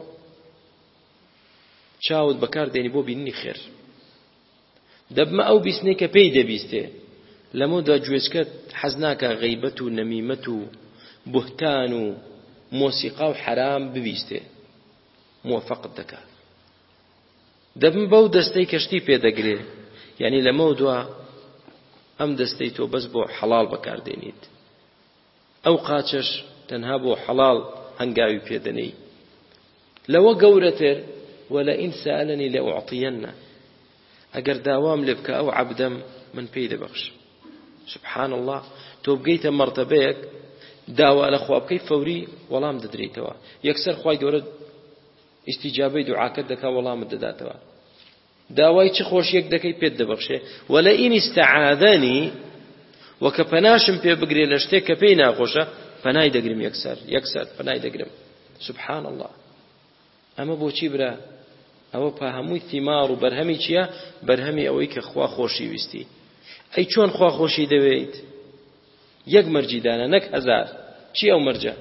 شاود بكار ديني بو بيني خير دبما أو بيسني كبيد بيسته لمودا جوزكت حزناك غيبة نميمة بهتان موسيقى وحرام ببيسته موفق الدكات دەبم بەو دەستەی کەشتی پێدەگرێ یعنی لەمە دووە ئەم دەستەی تۆ بەس بۆ حەڵاڵ بەکاردێنیت ئەو قاچەش تەنها بۆ حەڵاڵ هەنگاوی پێدەنەی لەوە گەورەتر وەلئین سەئەلەنی لەئوعطیەنە ئەگەر داوام لێ بکە ئەو عەبدەم من پێی دەبەخشم سبحان الله تۆ بگەیتە مەرتەبەیەک داوا لە خوا بکەی فەوری وەڵام دەدرێتەوە یەکسەر خوای گەورە استیجابەی دوعاکەت دەکا وەڵامت دەداتەوە داوای چ خۆشیەک دەکەی پێت دەبەخشێ وەلئین استەعاذەنی وەکە پەناشم پێ بگرێ لە شتێک کە پێی ناخۆشە پەنای دەگرم یەکسەر پەنای دەگرم سبحان الله ئەمە بۆچی برا ئەوە پا هەمووی تیمار و بەرهەمی چییە بەرهەمی ئەوەی کە خوا خۆشی ویستی ئەی چۆن خوا خۆشی دەوێت یەک مەرجی دانە نەک هەزار چی ئەو مەرجە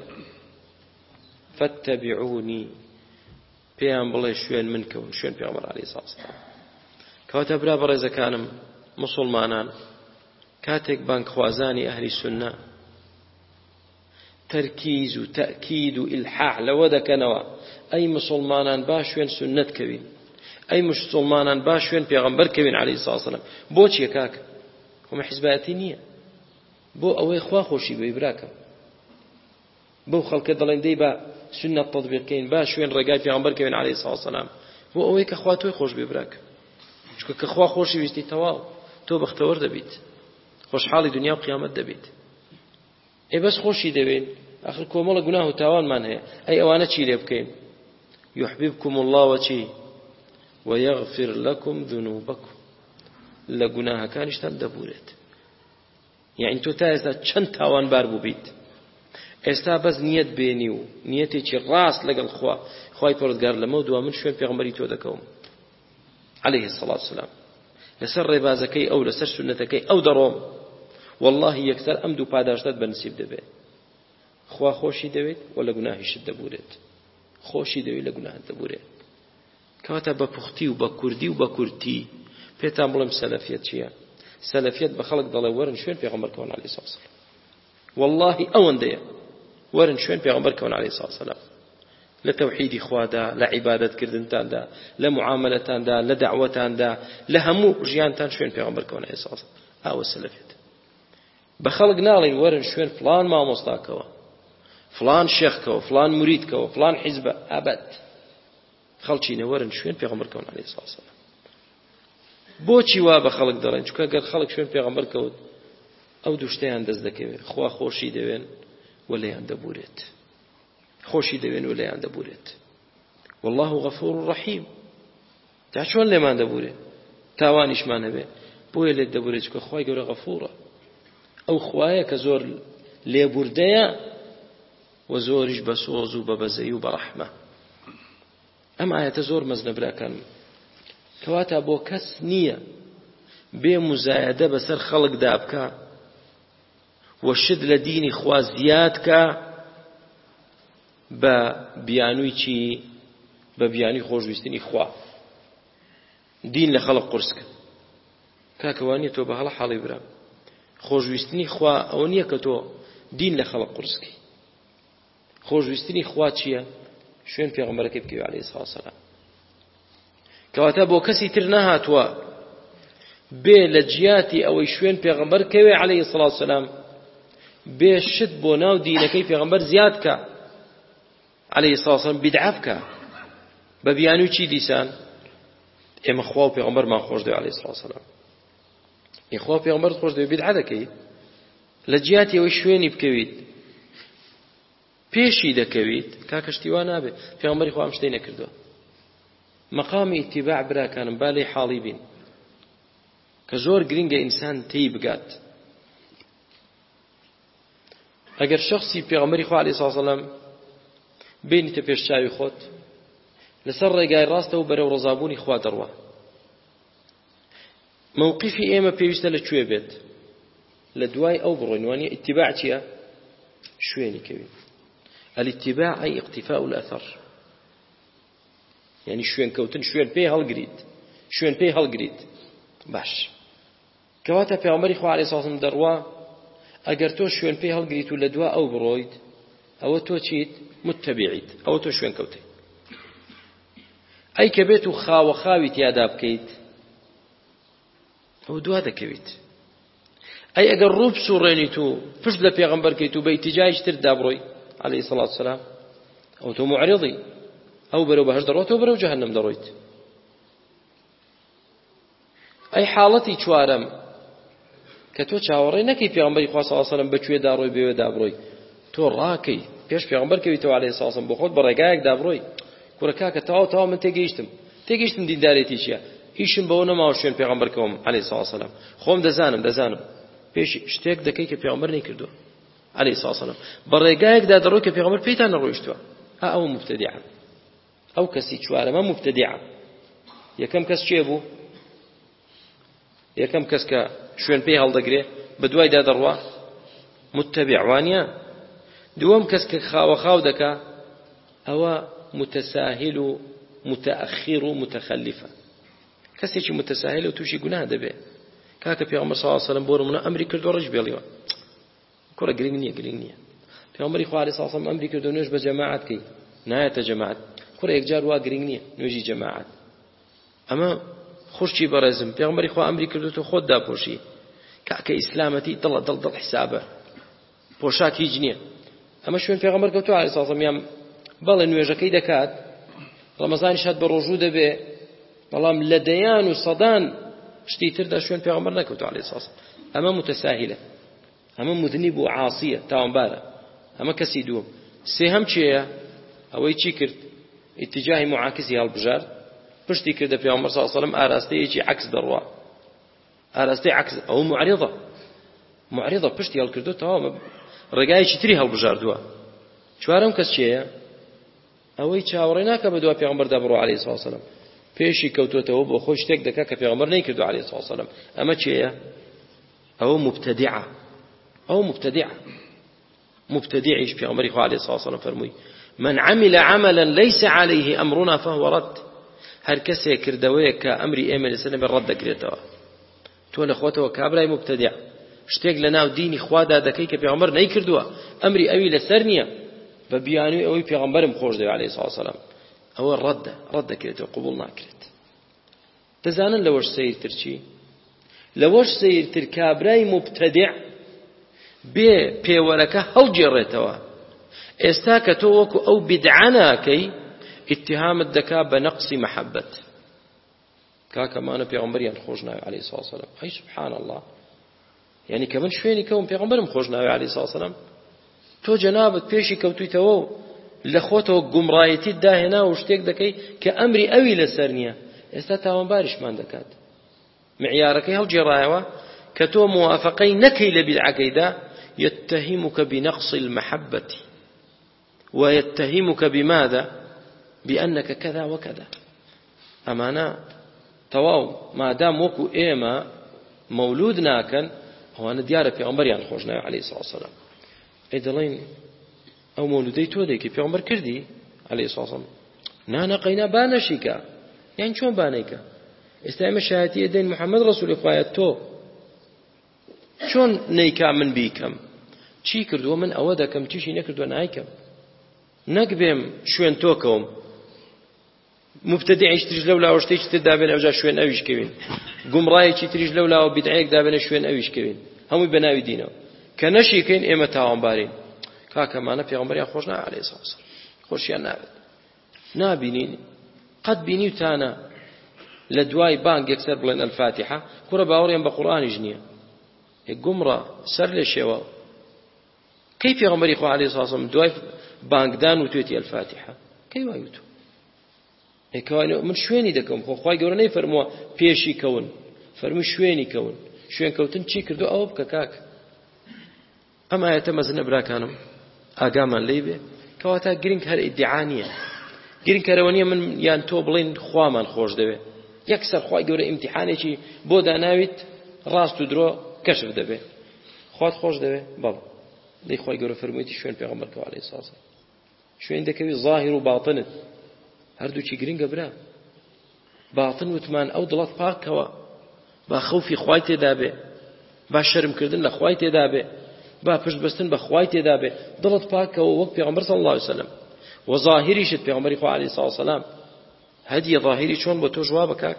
فاتبعوني پێیان بڵێ شوێن من کەون شوێن پێغەمبەر عەلەیهی سەڵاتو وەسەلام کەواتە برا بەڕێزەکانم موسڵمانان کاتێک بانگخوازانی ئەهلی سوننە تەرکیز و تەئکید و ئیلحاح لەوە دەکەنەوە ئەی موسڵمانان با شوێن سوننەت کەوین ئەی موسڵمانان با شوێن پێغەمبەر کەوین عەلەیهی سەڵاتو وەسەلام بۆچیە کاکە خۆمە حیزبایەتی نییە بۆ ئەوەی خوا خۆشی بێ براکەم بۆ خەڵکە دەڵێن دەی بە سنة تطبيقين با شوين رقاي في عمبر كوين عليه الصلاة والسلام بو اوي كخوا توي خوش ببراك شكو كخوا خوشي ويستي تواو تو بختور دبيت خوش حالي دنيا وقيامت دبيت اي بس خوشي دبين اخر كومولا قناه تاوان من هي اي اوانا چي ليبكين يحببكم الله وچي ويغفر لكم ذنوبكم لقناها كانش تندبورت يعني تو تايزا چند تاوان بار بو بيت ئێستا بەس نیەت بێنی و نیەتێکی ڕاست لەگەڵ خوای پەروەردگار لەمە دووە من شوێن پێغەمبەری تۆ دەکەوم عليه الصلاة والسلام لەسەر ڕێبازەکەی ئەو لەسەر سنەتەکەی ئەو دەڕۆم والله یەکسەر ئەم دوو پاداشتت بەنسیب دەبێت خوا خۆشی دەوێت و لە گوناهیشت دەبورێت خۆشی دەوێت لە گوناهت دەبورێت کەواتە بە پوختی و بە کوردی و بە کورتی پێتان بڵێم سەلەفیەت چییە سەلەفیەت بە خەڵک دەڵێ وەرن شوێن پێغەمبەرکەون عەلەیهی سڵاو وسەلام والله ئەوەندەیە وەرن شوێن پێغەمبەرکەون عەلەیهی سڵاو وسەلام لە تەوحیدی خوادا لە عیبادەتکردنتاندا لە معاملەتاندا لە دعوەتاندا لە هەموو ژیانتان شوێن پێغەمبەرکەون عەلەیهی سڵاو وسەلام ئەوە سەلەفیەت بە خەڵک ناڵێن وەرن شوێن فڵان مامۆستاکەوە فلان شێخکەوە فلان موریدکەوە فلان حیزبە ئابەت خەڵکی نەوەرن شوێن پێغەمبەرکەون عەلەیهی سڵاو وسەلام بۆچی وا بە خەڵک دەڵێن چونکە گەر خەڵک شوێن پێغەمبەر کەوت ئەو دوو شتەیان دەست دەکەوێت خوا خۆشی دەوێن و لێیان دەبورێت خۆشی دەوێن و لێیان دەبورێت والله غەفوور ڕەحیم تا چۆن لێمان دەبورێت تاوانیشمان هەبێ بۆیە لێت دەبورێت چونکە خوای گەورە غەفوورە ئەو خوایە کە زۆر لێبوردەیە و زۆریش بە سۆز و بە بەزەیی و بە ڕەحمە ئەم ئایەتە زۆر مەزنە براکەن کەواتە بۆ کەس نییە بێ مزایەدە بەسەر خەڵکدا بکە و شت لە دینی خوا زیاد کە بە بیانووی چی بە بیانووی خۆشویستنی خوا دین لە خەڵک قورسکە کاکەوانیە تۆ بە هەڵە حاڵی برا خۆشویستنی خوا ئەوە نییە کە تۆ دین لە خەڵک قورسکی خۆشویستنی خوا چییە شوێن پێغەمبەرەکەی بکەوێ عەلەیهی سڵاو وسەلام کەواتە بۆ کەسی تر نەهاتووە بێ لە جیاتی ئەوەی شوێن پێغەمبەر کەوێ عەلەیهی سڵاو وسەلام بێ شت بۆ ناو دینەکەی پێغەمبەر زیاد کە عەلەیهی سڵاو وسەلام بیدعە بکە بە بیانووی چی دیسان ئێمە خوا و پێغەمبەرمان خۆش دەوێ عەلەیهی سڵاو وسەلام خوا و پێغەمبەرت خۆش دەوێ بیدعە دەکەیت لە جیاتی ئەوەی شوێنی بکەویت پێشی دەکەویت کاکەشتی وا نابێت پێغەمبەری خوا ئەم شتەی نەکردووە مەقامی ئیتیباع براکانم با لێی حاڵی بین کە زۆر گرنگە ئینسان تێی بگات ئەگەر شخصی پێغەمبەری خوا عەلەیهی سڵاو وسەلام بینیتە پێش چاوی خۆت لەسەر ڕێگای ڕاستەوە بەرەو ڕزابوونی خوا دەڕوا موقفی ئێمە پێویستە لەکوێ بێت لە دوای ئەو بڕۆین وانە ئیتیباع چییە شوێنی کەوین الاتباع أي اقتفاء الأثر يعني شوين كوتن شوين بي هالقريد شوين بي هالقريد باش كواتا في عمر إخوة عليه الصلاة والسلام دروا أجر تو شوين بي هالقريد ولا دواء أو برويد أو تو تشيت متبعيد أو تو شوين كوتي أي كبيت وخاوي تياداب كيت أو دواء دكبيت أي أجر روب سوريني تو فش ذا بيغمبر كيتو بيتجايش ترداب روي عليه الصلاة والسلام أو تو معرضي أو برو بهش دروت أو برو جهنم درويت أي حالتي شوارم كتو شاوري نكي في غنبري صلى الله عليه وسلم بشوي داروي بيو دابروي تو راكي بيش في غنبر كي تو عليه الصلاة والسلام بخود برقاك دابروي كوركاك تاو من تيجيشتم دين داريتي شيا هیچم بونا ما وشين في غنبركم عليه الصلاة والسلام خوم دزانم بيش اشتاق دكيك في غنبر نيكردو عليه الصلاة والسلام برقاك داروي كي في غنبر بيتان رويشتوا أو مبتدعا أو كسي شوارا ما مبتدعا يا كم كس شيبو يا كم كس كشوين بيه هالدقري بدواي دادروا متبع وانيا دوام كس كخاو دكا أو متساهل متأخر متخلفة كسي شي متساهل وتوشي قناه دبي كاك في عمر صلى الله عليه وسلم بورو من أمريكا دورج بيليوا كورا قرينية في عمر إخوة عليه الصلاة والسلام أمريكا دونيش بجماعات كي نهاية جماعات كورا يكجار واقرينية نوجي جماعات أما خوشي برزم في عمر إخوة أمريكا دوتو خود دابوشي كاك إسلامتي ضل حسابه بوشاكي جنيه أما شوين في عمر كوتو عليه الصلاة والسلام بەڵێ نوێژەکەی دەکات ڕەمەزانیش هات بە ڕۆژوو دەبێ بەڵام لە دەیان و سەدان شتی تردا شوێن پێغەمبەر نەکەوتو عەلەیهی سڵاو وسەلام ئەمە متەساهیلە ئەمە مذنب و عاصیە تاوانبارە ئەمە کەسی دووەم سێهەم چێیە ئەوەی چی کرد ئیتیجاهی معاکسی هەڵبژارد پشتی کردە پێغەمبەر صلی الله علیه و سلم ئاراستەیەکی عەکس دەڕوا ئاراستەی عەکس ئەو معرضە پشتی هەڵکردو تەواو ڕێگایەکی تری هەڵبژاردووە. چوارەم کەس چێیە؟ ئەوەی چاوەڕێ ناکە بە دوا پێغەمبەردا بڕۆ عەلەیهی سڵاو وسەلام، پێشی کەوتوتەوە بۆ خۆی شتێک دەکات کە پێغەمبەر نەیکردو عەلەیهی سڵاو وسەلام. ئەمە چێیە؟ ئەوە مبتەدیعە، ئەو مبتدعيش في عمره عليه الصلاة والسلام فرموي من عمل عملا ليس عليه أمرنا فهو رد. هر کسی کردوی که امری ایمن سلم رد کردوا. تو لخوته و کابرای مبتدع شتێک لەناو دینی خوادا دەکەی کە پێغەمبەر نەیکردووە، ئەمری ئەوی لەسەر نییە، بە بیانووی ئەوەی پێغەمبەرم خۆش دەوێت عەلەیهی سڵاو وسەلام، ئەوە ڕەد دەکرێتەوە، قبوڵ ناکرێت. دەزانن لەوەش سەیرتر چی؟ لەوەش سەیرتر کابرای مبتدع بێ پێوەرەکە هەڵگێڕێتەوە. ئێستا کە تۆ وەکو ئەو بیدعە ناکەی، اتهامت دەکا بە نەقسی مەحەبەت، کاکەمانە پێغەمبەریان خۆش ناوێت عەلەیهی سڵاو وسەلام. ئەی سوبحان الله، یعنی کە من شوێنی کەوم پێغەمبەرم خۆش ناوێت عەلەیهی سڵاو وسەلام، تۆ جەنابەت پێشی کەوتویتەوە و لە خۆتەوە گومڕایەتیت داهێنا و شتێک دەکەی کە ئەمری ئەوی لەسەر نییە. ئێستا تاوانباریشمان دەکات، معیارەکەی هەڵگێڕایەوە کە تۆ موافقەی نەکەی لە بیدعەکەیدا، يتهمك بنقص المحبة ويتهمك بماذا؟ بأنك كذا وكذا. أمانا تواو ما دام وكو إيما مولود ناكن هو أنا ديارة في عمر يعني خوشنا عليه الصلاة والسلام. إدلين أو مولودي توديكي في عمر كردي عليه الصلاة والسلام نانا قينا بانشيكا، يعني شون بانيكا استعمل شهادتي دين محمد رسول إخوائيته چۆن نەیکا من بیکەم؟ چی کردووە من ئەوە دەکەم، چیشی نەکردووە نایکەم. نەک بێم شوێن تۆکەوم، مبتەدیعیش تریش لەولاوە شتێکی تر دابێن ئەوجا شوێن ئەویش کەوین، گومڕایەکی تریش لەولاوە بیدعەیەک دابێنە شوێن ئەویش کەوین، هەمووی بە ناوی دینەوە. کە نەشیکەین ئێمە تاوانبارین. کاکەمانە پێغەمبەریان خۆش ناوێت عەلەیهی سڵاو وسەلام، خۆشیان ناوێت. نابینین قەت بینیوتانە لە دوای بانگ یەکسەر بڵێن ئەلفاتیحە، کوڕە باوەڕیان بە قورئانیش نییە، گمڕە سەر لێ شێوە. کەی پێغەمبەری خوا عەلەیهی سڵاو وسەلام دوای بانگدان وتوێتی ئەلفاتیحە؟ کەی وای وتو؟ من شوێنی دەکەم، خۆ خوای گەورە نەیفەرمووە پێشی کەون، فەرمووی شوێنی کەون. شوێن کەوتن چی کردو؟ ئەوە بکە کاک. ئەم ئایەتە مەزنە براکانم ئاگامان لێی بێ کەواتە گرنگ هەر ئیدعا نییە، گرنگ کەرەوە نییە من یان تۆ بڵێن خوامان خۆش دەوێت. یەکسەر خوای گەورە ئیمتیحانێکی بۆ داناویت، ڕاست و درۆ کەشف دەبێ، خوات خۆش دەوێ بەڵ دەی خوای گەورە فەرموویەتی شوێن پێغەمبەرکەوە عەلەیهی سڵاو وسەلام، شوێن دەکەوی ظاهر و باتنت هەردووچی گرنگە برا. باتن وتمان ئەو دڵت پاکەوە، با خەوفی خوای تێدا بێ، با شەرمکردن لە خوای تێدا بێ، با پشتبەستن بە خوای تێدا بێ، دڵت پاکەوە وەک پێغەمبەر صلی الله علیه وسلم. و ظاهریشت پێغەمبەری خوا عەلەیهی سڵاو وسەلام هەدیە ظاهری چۆن بۆ تۆ جوابە کاک؟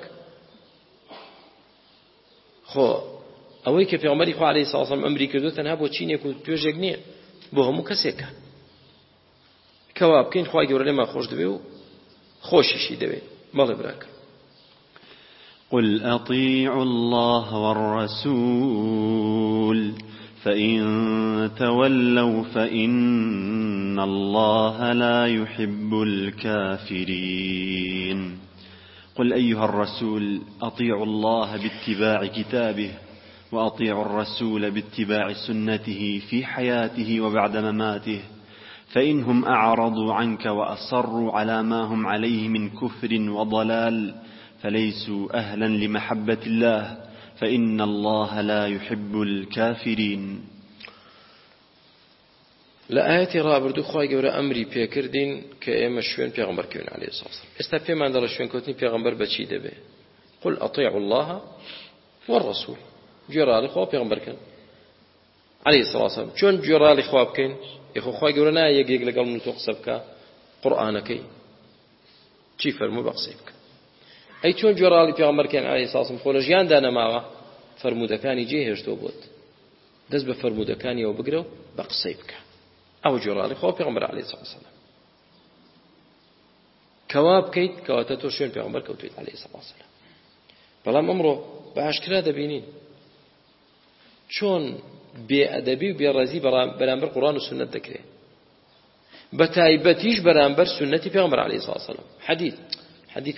خۆ ئەوەی کە پێغەمبەری خوا عەلەیهی سڵاو وسەلام ئەمری کردو تەنها بۆ چینێک و توێژێک نییە، بۆ هەموو کەسێکە. کەوا بکەین خوای گەورە لێمان خۆش دەوێ و خۆشیشی دەوێ. بەڵێ براکە. قل أطيعوا الله والرسول فإن تولوا فإن الله لا يحب الكافرين. قل أيها الرسول أطيعوا الله باتباع كتابه وأطيعوا الرسول باتباع سنته في حياته وبعد مماته، فإنهم أعرضوا عنك وأصروا على ما هم عليه من كفر وضلال فليسوا أهلا لمحبة الله، فإن الله لا يحب الكافرين. لآياتي رابردو خواهي قورا أمري بيكردين كأيما شوين پیغمبر كوين عليه الصلاة والسلام. استا پیمان دار شوين كوتني پیغمبر بچي دبه. قل أطيعوا الله والرسول. جرالي خواه پیغمبر كن عليه الصلاة والسلام. چون جرالي خواه بكين يخو خواهي قورا نا يقيق لقل من توقسبك قرآنكي چي فرمو بقصيبك. أي چون جرالي پیغمبر كن عليه الصلاة والسلام خولا جيان دانا ماغا فرمودكاني جيهشتو بود. دز بفرمودكاني وبقرو بقصيبك. أو جرالي خواه پیغمبر عليه الصلاة والسلام. كواب كيت كواتتو شوين پیغمبر كوتويت عليه الصلاة والسلام. بلام أمره باشكرا دبينين چون بأدبي وبرزي برانبر قرآن والسنة ذكره بتايبتيش برانبر سنة پیغمبر عليه الصلاة والسلام. حديث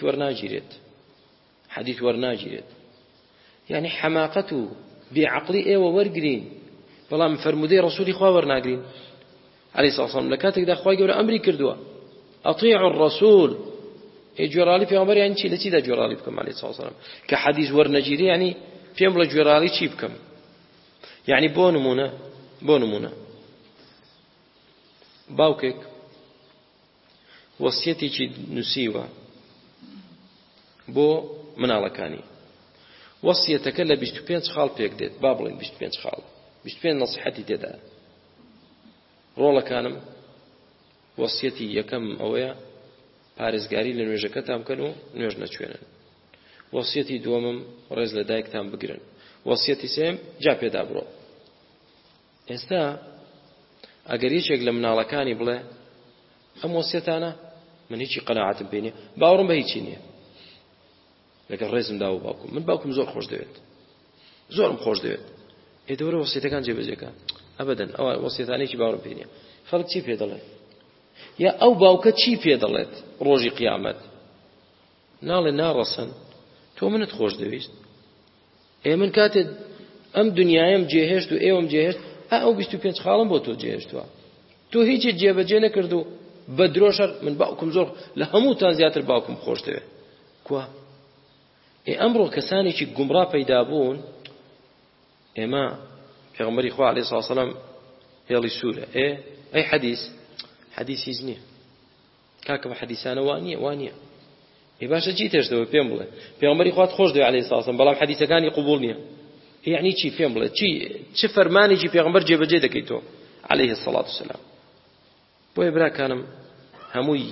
ورناجريت يعني حماقته بعقلي ايوه ورقرين بەڵام فەرمودەی ڕەسوولی خوا وەرناگرین عەلەیهی سەڵاتو وەسەلام لە کاتێکدا خوای گەورە ئەمری کردووە ئەطیعوا الرەسوول گوێڕالی پێغەمبەر یانی چی لە چیدا گوێڕالی بکەم عەلەیهی سەڵاتو وەسەلام کە حەدیث وەرنەگیری یعنی پێم بڵێ گوێڕالی چی بکەم یعنی بۆ نمونە باوکێک وەسیەتێکی نووسیوە بۆ مناڵەکانی وەسیەتەکە لە 25 خاڵ پێک دێت با بڵێن 25 خاڵ 25 نەسیحەتی تێدا ڕۆڵەکانم وەسیەتی یەکەم ئەوەیە پارێزگاری لە نوێژەکەتان بکەن و نوێژ نەچوێنن وەسیەتی دووەمم ڕێز لە دایکتان بگرن وەسیەتی سێم جا پێدا بڕۆ ئێستا ئەگەر یەکێک لە مناڵەکانی بڵێ ئەم وەسیەتانە من هیچی قەناعەتم پێ نییە باوەڕم بە هیچی نییە لەگەڵ ڕێزم دا و باوکم من باوکم زۆر خۆش دەوێت زۆرم خۆش دەوێت ئێدەوەرە وەسیەتەکان جێبەجێکە ئەبەدەن ئەوە وەسیەتانێکی باوەڕم پێ نییە خەڵک چی پێ دەڵێت یا ئەو باوکە چی پێ دەڵێت ڕۆژی قیامەت ناڵێ ناڕەسەن تۆ منت خۆش دەویست من کاتێ ئەم دنیایم جێهێشت و ئێوەم جێهێشت ئەو 25 خاڵم بۆ تۆ جێهێشتووە تۆ هیچی جێبەجێ نەکرد و بە درۆشەر من باوکم زۆر لە هەمووتان زیاتر باوکم خۆش دەوێت کووە ئەمڕۆ کەسانێکی گومڕا پەیدا بوون ئێمە پێغەمبەری خوا عەلەیهی سەڵاتو وەسەلام هێڵی سوورە ئەی حەدیث هیچ نییە کاکە بە حەدیثانە وانییە باشە چی تێشتەوە پێم بڵێ پێغەمبەری خوات خۆش دەوێت عەلەیهی سەڵاتو وەسەلام بەڵام حەدیثەکانی قبوڵ نییە یعنی چی پێم بڵێ چ فەرمانێکی پێغەمبەر جێبەجێ دەکەیت تۆ عەلەیهی سەڵاتو وەسەلام بۆیە براکانم هەمووی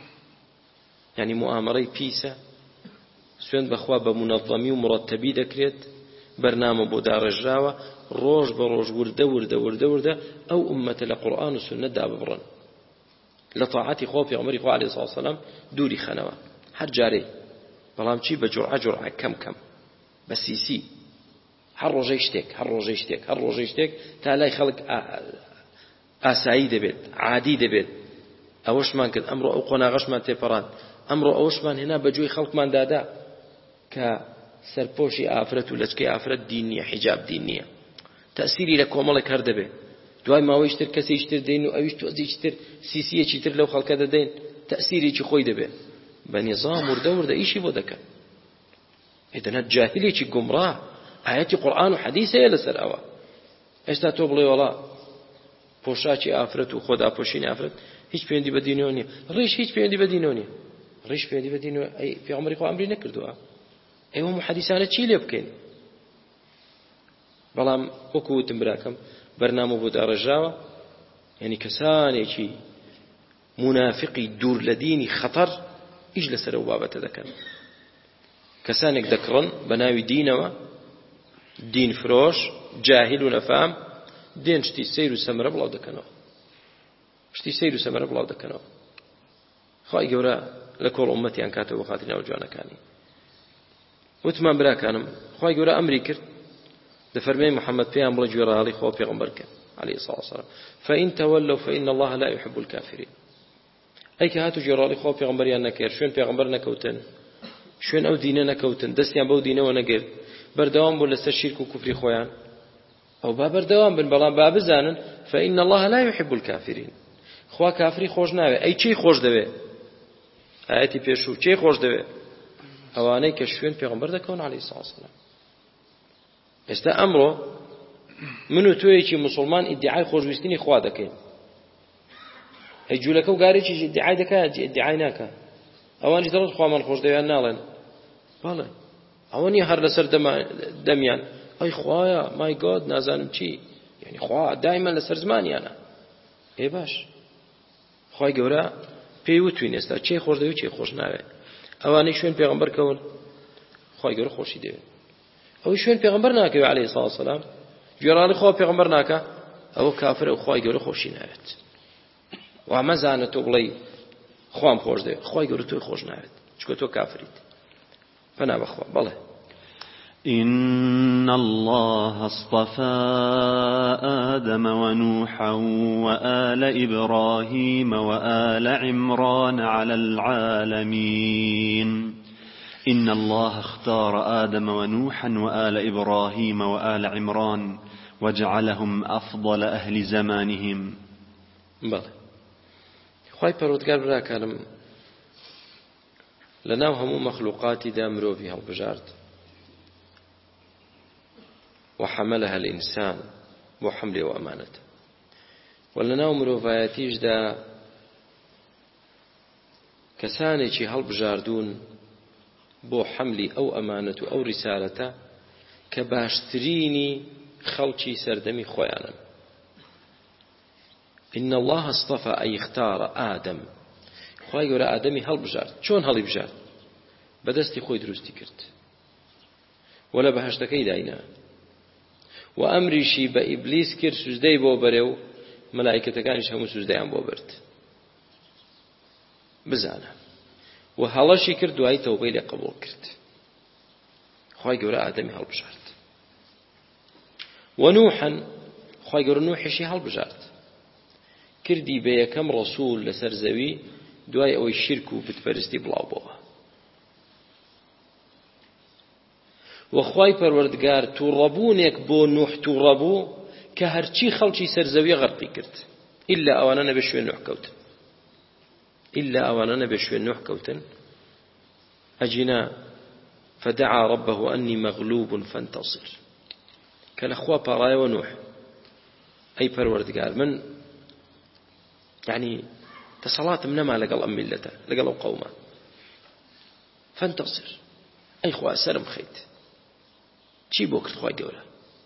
یعنی موامەڕەی پیسە سوێن بەخوا بە منەظەمی و مڕەتەبی دەکرێت بەرنامە بۆ داڕێژراوە ڕۆژ بە ڕۆژ وردە ئەو ئومەتە لە قورئان و سوننەتدا ببڕن لە تاعاتی خوا پێغەمبەری خوا عەلەیهی سەڵاتو وەسەلام دووری خەنەوە هەر جارێ بەڵام چی بە جورعە کەم بە سیسی هەر ڕۆژەی شتێک تا لای خەڵک ئاسایی دەبێت عادی دەبێت ئەوەشمان کرد ئەمڕۆ ئەو قۆناغەشمان تێپەڕاند ئەمڕۆ ئەوەشمان هێنا بەجۆی خەڵکمان دادا کە سەرپۆشی ئافرەت و لەچکەی ئافرەت دین نییە حیجاب دین نییە تەسیری لە کۆمەڵێک هەر دەبێت دوای ماوەیش تر کەسێکی تر دەین و ئەویش تۆزێکی تر سیسیەکی تر لەو خەڵکە دەدەین تەسیرێکی خۆی دەبێت بە نیزام وردە ئیشی بۆ دەکەن ئێدەنەت جاهلێکی گومڕا ئاەتی قورئان و حەدیث هەیە لەسەر ئەوە ئێستا تۆ بڵێ وەڵا پۆشاکی ئافرەت و خۆداپۆشینی ئافرەت هیچ پەیوەندی بە دینەوە نییە هیچ پەیوەندی بە دینەوە نییە پەیوەندی بە دینەوە ئەی پێغەمبەری خوا ئەمری نەکردووە ئێوە محەدیثانە چی لێ بکەین بەڵام وەکو وتم براکەم بەرنامە بۆ داڕێژراوە یعنی کەسانێکی منافقی دوور لە دینی خەتەر ئیش لەسەر ئەو بابەتە دەکەن کەسانێک دەکڕن بە ناوی دینەوە دین فرۆش جاهل و نەفام دێن شتی سەیر و سەمرە بڵاو دەکەنەوە خوای گەورە لە کۆڵ ئومەتیان کاتەوە بە خاتری ناو جوانەکانی وتمان براکانم خوای گەورە ئەمری کرد دەفەرمێ محەممەد پێیان بڵێ گوێڕاڵی خۆ پێغەمبەرکە عەلەیهی سەڵاتو وەسەلام فإن تولوا فإن الله لا يحب الكافرين ئەی کە هاتو گوێڕاڵی خۆ پێغەمبەریان نەکرد شوێن پێغەمبەر نەکەوتن شوێن ئەو دینە نەکەوتن دەستیان بەو دینەوە نەگرت بەردەوام بوو لەسەر شیرک و کوفری خۆیان ئەو با بەردەوام بن بەڵام با بزانن فإن الله لا يحب الكافرين خوا کافری خۆش ناوێ ئەی چی خۆش دەوێ ئاەتی پێشوو چی خۆش دەوێ ئەوانەی کە شوێن پێغەمبەر دەکەون عەلەیهی سەڵاتو وەسەلام ئێستا ئەمڕۆ من و تۆیەکی موسڵمان ئیدعای خۆشویستنی خوا دەکەین هەی جوولەکە و گارێکی ئیدعای دەکات ئیدعای ناکە ئەوانی دەڵێن خوامان خۆش دەوێن ناڵێن بەڵێ ئەوە نییە هەر لەسەر دەمیان ئەی خوایە مای گۆد نازانم چی یعنی خوا دایمەن لەسەر زمانیانە باش خوای گەورە پێی وتوین ئێستا چی خۆش دەوێت چی خۆش ناوێت ئەوانەی شوێن پێغەمبەر کەون خوای گەورە خۆشی دەوێت ئەوەی شوێن پێغەمبەر ناکەوێت عەلەیهی سەڵاتو وەسەلام گوێڕاڵی خوا پێغەمبەر ناکە ئەوە کافرە و خوای گەورە خۆشی ناوێت وا مەزانە تۆ بڵێ خوام خۆش دەوێت خوای گەورە تۆی خۆش ناوێت چکە تۆ کافریت فنا بەخوا بەڵێ إن الله اصطفى آدم ونوحا وآل إبراهيم وآل عمران على العالمين إن الله اختار آدم ونوحا وآل إبراهيم وآل عمران وجعلهم أفضل أهل زمانهم. بله خواهی پەروەردگار براکانم لەناو هەموو مەخلوقاتیدا مرۆڤی هەڵبژارد وحملها الإنسان بۆ حملێ و ئەمانەت و لەناو مرۆڤایەتیشدا کەسانێکی هەڵبژاردوون بۆ حملی ئەو ئەمانەت و ئەو ریسالەتە کە باشترینی خەڵکی سەردەمی خۆیانن. إن الله اصطفى أي اختار آدم خواهی گەورە ئادەمی هەڵبژارد. چۆن هەڵی بژارد؟ بەدەستی خۆی دروستی کرد و لە بەهەشتەکەی داینا و ئەمریشی بە ئیبلیس کرد سوزدەی بۆ بەرێ و مەلائیکەتەکانیش هەموو سوزدەیان بۆ برد. بزانە و هەڵەشی کرد دوای تەوبەی لێ قبوڵ کرد. خواهی گەورە ئادەمی هەڵبژارد. و نوحا خواهی گەورە نوحیشی هەڵبژارد کردی بە یەکەم ڕەسوول لەسەر زەوی دوای ئەوەی شرک و بتپەرستی بڵاو بووە. وخوای پەروەردگار تووڕەبوونێک بۆ نوح تووڕەبوو کە هەرچی خەڵکی سەرزەوی غەرقی کرد ئیلا ئەوانە نەبێ شوێن نوح کەوتن. إلا أولا نبي شوي نوح كوتن أجينا فدعا ربه أني مغلوب فانتصر كان أخوة برايا ونوح أي پروردگار من يعني تصلات منما لقل أم ملته لقل قومه فانتصر أي خوا سرم خيت چی بۆ کرد خوای گەورە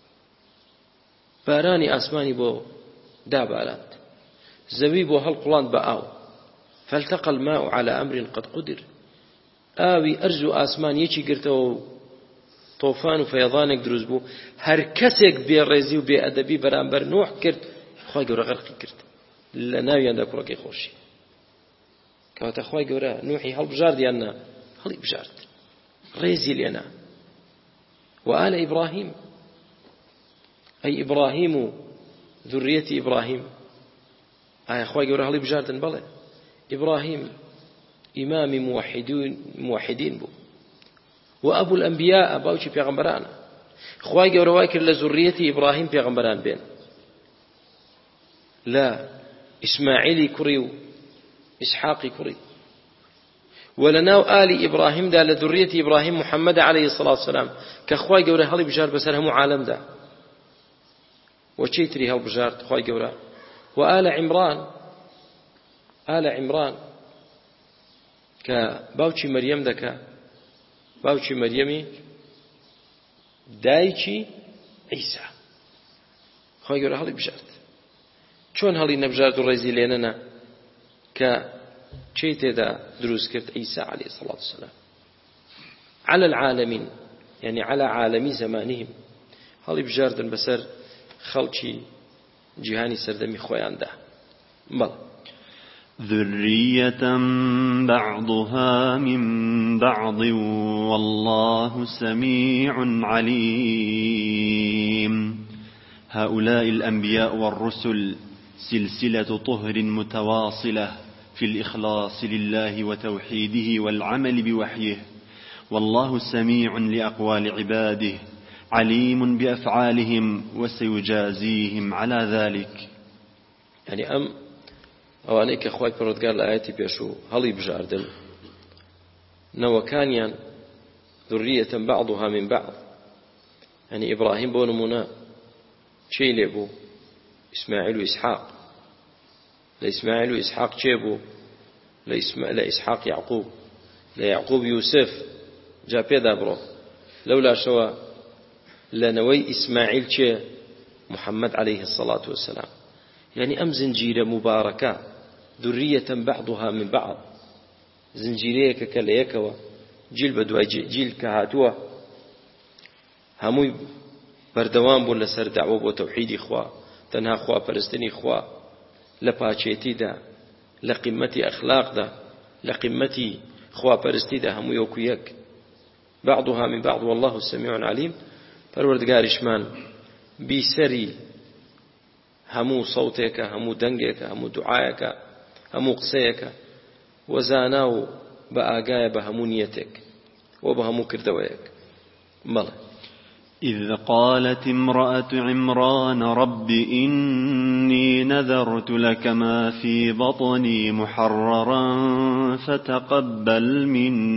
بارانی ئاسمانی بۆ داباراند زەوی بۆ هەڵقوڵاند بە ئاو فالتقى الماء على أمر قد قدر ئاوی ئەرز و ئاسمان یەکی گرتەوە و تۆفان و فەیەضانێک دروست بوو هەر کەسێک بێڕێزی و بێئەدەبی بەرامبەر نوح کرد خوای گەورە غەرقی کرد لە ناویاندا کوڕەکەی خۆشی کەواتە خوای گەورە نوحی هەڵبژارد یان نا هەڵی بژارد ڕێزی لێنا وآل إبراهيم أي إبراهيم ذرية إبراهيم آية أخوة قولها لي بجاردن بله إبراهيم إمام موحدين بو وأبو الأنبياء باوشي بيغمبران أخوة قولها واكر لذرية إبراهيم بيغمبران بين لا إسماعيلي كريو إسحاقي كري ولناو آل إبراهيم دا لذرية إبراهيم محمد عليه الصلاة والسلام كأخوة قولة هالي بجار بسرهم عالم دا وشيتري هال بجار أخوة قولة وآل عمران آل عمران كباوشي مريم دا باوشي مريمي دايشي عيسى أخوة قولة هالي بجار شون هالي نبجار الرئيزي ليننا شيء تدا دروس كرت عيسى عليه الصلاة والسلام على العالمين يعني على عالمي زمانهم هذي بجاردن بسر خلشي جهاني سردمي خويان ده بل ذرية بعضها من بعض والله سميع عليم. هؤلاء الأنبياء والرسل سلسلة طهر متواصلة في الإخلاص لله وتوحيده والعمل بوحيه والله سميع لأقوال عباده عليم بأفعالهم وسيجازيهم على ذلك. يعني أو أنك أخوات پروردگار لآياتي بيشو هلي بجاردن نوكانيا ذرية بعضها من بعض يعني إبراهيم بو نمونا شي لبو إسماعيل وإسحاق لإسماعيل وإسحاق شيبو لإسحاق يعقوب ليعقوب يوسف جا بيدا برو لولا شوا لنوي إسماعيل شي محمد عليه الصلاة والسلام يعني أم زنجيرة مباركة ذرية بعضها من بعض زنجيرية كاليكوا جيل بدوا جيل كهاتوا هموي بردوان بون لسر دعوة وتوحيد إخوا تنها إخوا پرستني إخوا لپاچێتی دا لقمتي أخلاق دا لقمتي خوا پرستی دا همو يوكو يك بعضها من بعض والله السميع العليم. پروردگارشمان بيسري همو صوتك همو دنگك همو دعايك همو قسيك وزاناو بآقايا بهمو نيتك وبهمو كردويك مالا. إذ قالت امرأة عمران رب إني نذرت لك ما في بطني محررا فتقبل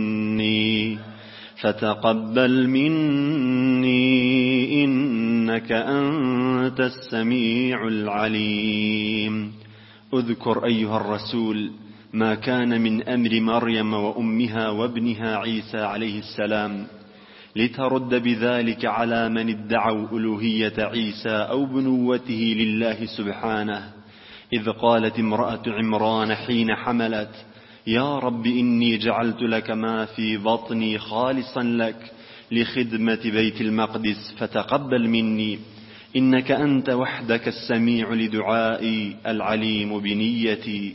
مني إنك أنت السميع العليم. اذكر أيها الرسول ما كان من أمر مريم وأمها وابنها عيسى عليه السلام لترد بذلك على من ادعوا ألوهية عيسى أو بنوته لله سبحانه. إذ قالت امرأة عمران حين حملت يا رب إني جعلت لك ما في بطني خالصا لك لخدمة بيت المقدس فتقبل مني إنك أنت وحدك السميع لدعائي العليم بنيتي.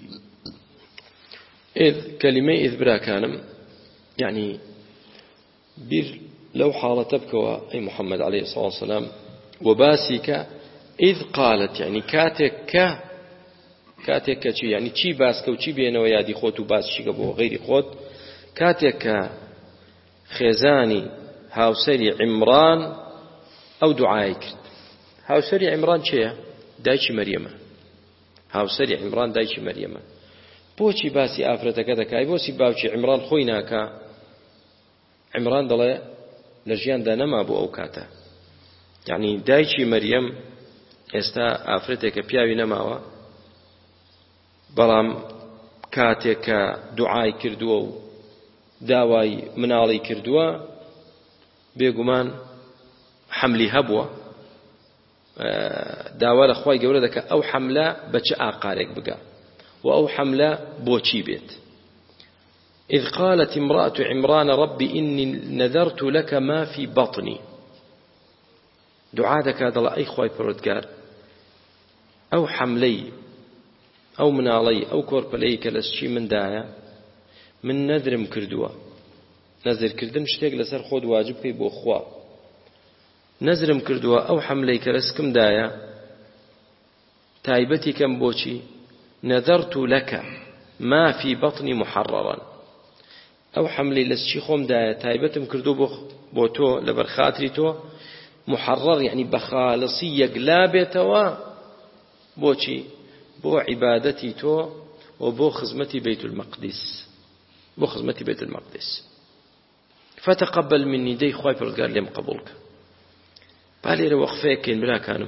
إذ كلمة إذ برا كانم يعني بير لو حالة بكوا أي محمد عليه الصلاة والسلام وباسك إذ قالت يعني كاتك يعني چی باسکە و چی بێنەوە یادی خۆت و باسشیکە بۆ غیری خۆت کاتێک کە خێزانی هاوسەری عیمران ئەو دوعای کرد. هاوسەری عیمران چێە؟ دایکی مەریەمە. هاوسەری عیمران دایکی مەریەمە. بۆچی باسی ئافرەتەکە دەکای؟ بۆچی باوکی عیمران خۆی ناکا؟ عیمران دەڵێ لە ژیاندا نەما بۆ ئەو کاتە. یعنی دایکی مەریەم ئێستا ئافرەتێکە پیاوی نەماوە بەڵام کاتێک کە دوعای کردووە و داوای مناڵی کردووە بێگومان حملی هەبووە داوا لە خوای گەورە دەکە ئەو حملە بە چه ئاقارێک بگا و ئەو حملە بۆچی بێت. إذ قالت امرأة عمران رب إني نذرت لك ما في بطني دعا دەکا دەڵێ ئەی خوای پەروەردگار ئەو حملەی ئەو مناڵەی ئەو کۆرپەلەی کە لە سچی مندایە من نەذرم کردووە. نەذرکردن شتێک لەسەر خۆت واجب کەی بۆ خوا. نەذرم کردووە ئەو حملەی کە لە سکمدایە تایبەتی کەم بۆچی نەذرت لەکە ما في بطني محررا ئەو حملەی لە سچی خۆمدایە تایبەتم کردو بۆ تۆ لەبەر خاتری تۆ محرر يعني بەخالصی یەکلا بێتەوە بۆچی بۆ عیبادەتی تۆ و بۆ خزمەتی بيت المقدس بۆ خزمەتی بيت المقدس فتقبل مني دەی خوای پەروەردگار لێم قبولکە. با لێرە وەقفەیەکەین براکانم.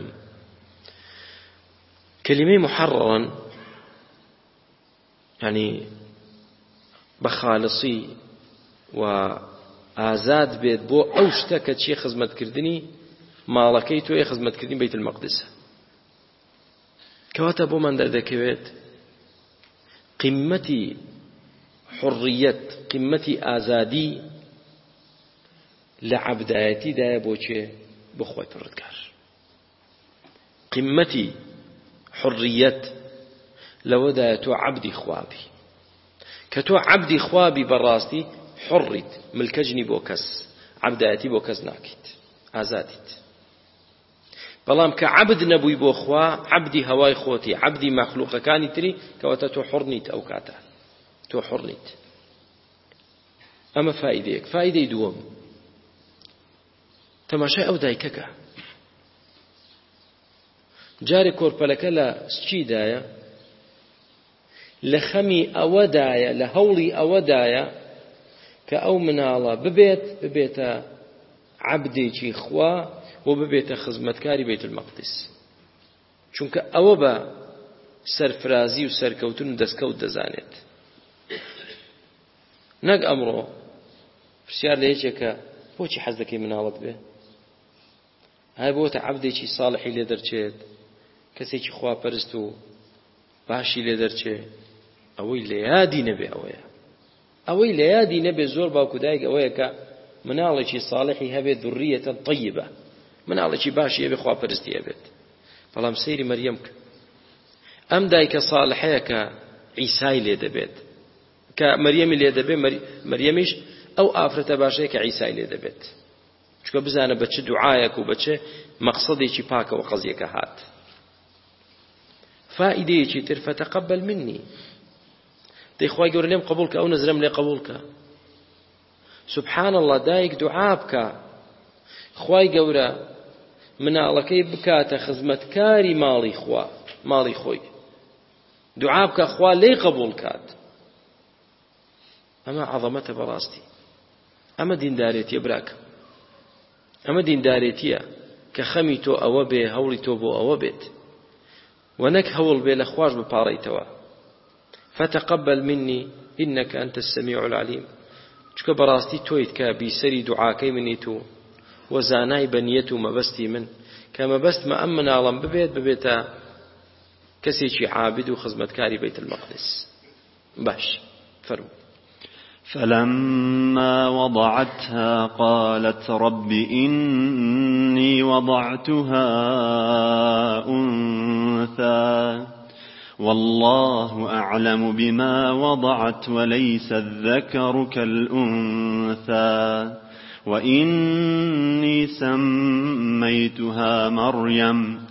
کەلیمەی محررا يعني بەخالصی و ئازاد بێت بۆ ئەو شتە کە چی خزمەتکردنی ماڵەکەی تۆیە خزمەتکردنی بيت المقدسە. کەواتە بۆمان دەردەکەوێت قیمەتی حڕیەت قیمەتی ئازادی لە عەبدایەتیدایە بۆ چێ؟ بۆ خۆی پەروەردگار. قیمەتی حڕیەت لەوەدایە تۆ عەبدی خوابی کە تۆ عەبدی خوابی بەڕاستی حڕیت ملکەجنی بۆ کەس عەبدایەتی بۆ کەس ناکەیت ئازادیت. بەڵام کە عەبد نەبووی بۆ خوا عەبدی هەوای خۆتی عەبدی مەخلوقەکانی تری کەواتە تۆ حڕ نیت ئەو کاتە تۆ حڕ نیت. ئەمە فائیدەیەک. فائیدەی دووەم تەماشای ئەو دایکەکە جارێک کۆرپەلەکە لە سچیدایە لە خەمی ئەوەدایە لە هەوڵی ئەوەدایە کە ئەو مناڵە ببێتە عەبدێکی خوا و ببێتە خزمەتکاری بيت المقدس چونکە ئەوە بە سەرفرازی و سەرکەوتن و دەستکەوت دەزانێت. نەک ئەمڕۆ پرسیار لە یەکێکە بۆچی حەز دەکەی مناڵت بێ؟ هەر بۆتە عەبدێکی ساڵحی لێ دەرچێت کەسێکی خواپەرست و باشی لێ دەرچێ ئەوەی لە یادی نەبێ ئەوەی لە یادی نەبێ زۆر باوکو دایک ئەوەیە کە مناڵێکی ساڵحی هەبێت ذوڕیەتەن طەیبە مناڵێکی باشی هەبێ خواپەرستی هەبێت. بەڵام سەیری مەریەم کە ئەم دایکە ساڵحەیە کە عیسای لێ دەبێت کە مەریەمی لێ دەبێت مەریەمیش ئەو ئافرەتە باشەیە کە عیسای لێ دەبێت چونکە بزانە بە چه دوعایەک و بە چه مەقسەدێکی پاکەوە قەزیەکە هات. فائدەیەکی تر فتقبل مني دەی خوای گەورە لێم قبول کە ئەو نەزرم لێ قبول کە. سبحان الله دایک دوعا بکە خوای گەورە مناڵەکەی بکاتە خزمەتکاری ماڵی خۆی دوعا بکە خوا لێی قبول کات. ئەمە عەظەمەتە بەڕاستی. ئەمە دیندارێتیە براکە. ئەمە دیندارێتیە کە خەمی تۆ ئەوە بێ هەوڵی تۆ بۆ ئەوە بێت و نەک هەوڵ بێ لە خوار بپاڕیتەوە. فتقبل مني إنك أنت السميع العليم. چکە بەڕاستی تۆیت کە بیسەری دوعاکەی منیت و وەزانای بەنیەت و مەبەستی من کە مەبەستمە ئەم مناڵم ببێتە کەسێکی عابد و خزمەتکاری بەیت المەقدس. باش فەرموو. فلما وضعتها قالت رب إني وضعتها أنثى والله أعلم بما وضعت وليس الذكر كالأنثى وإني سميتها مريم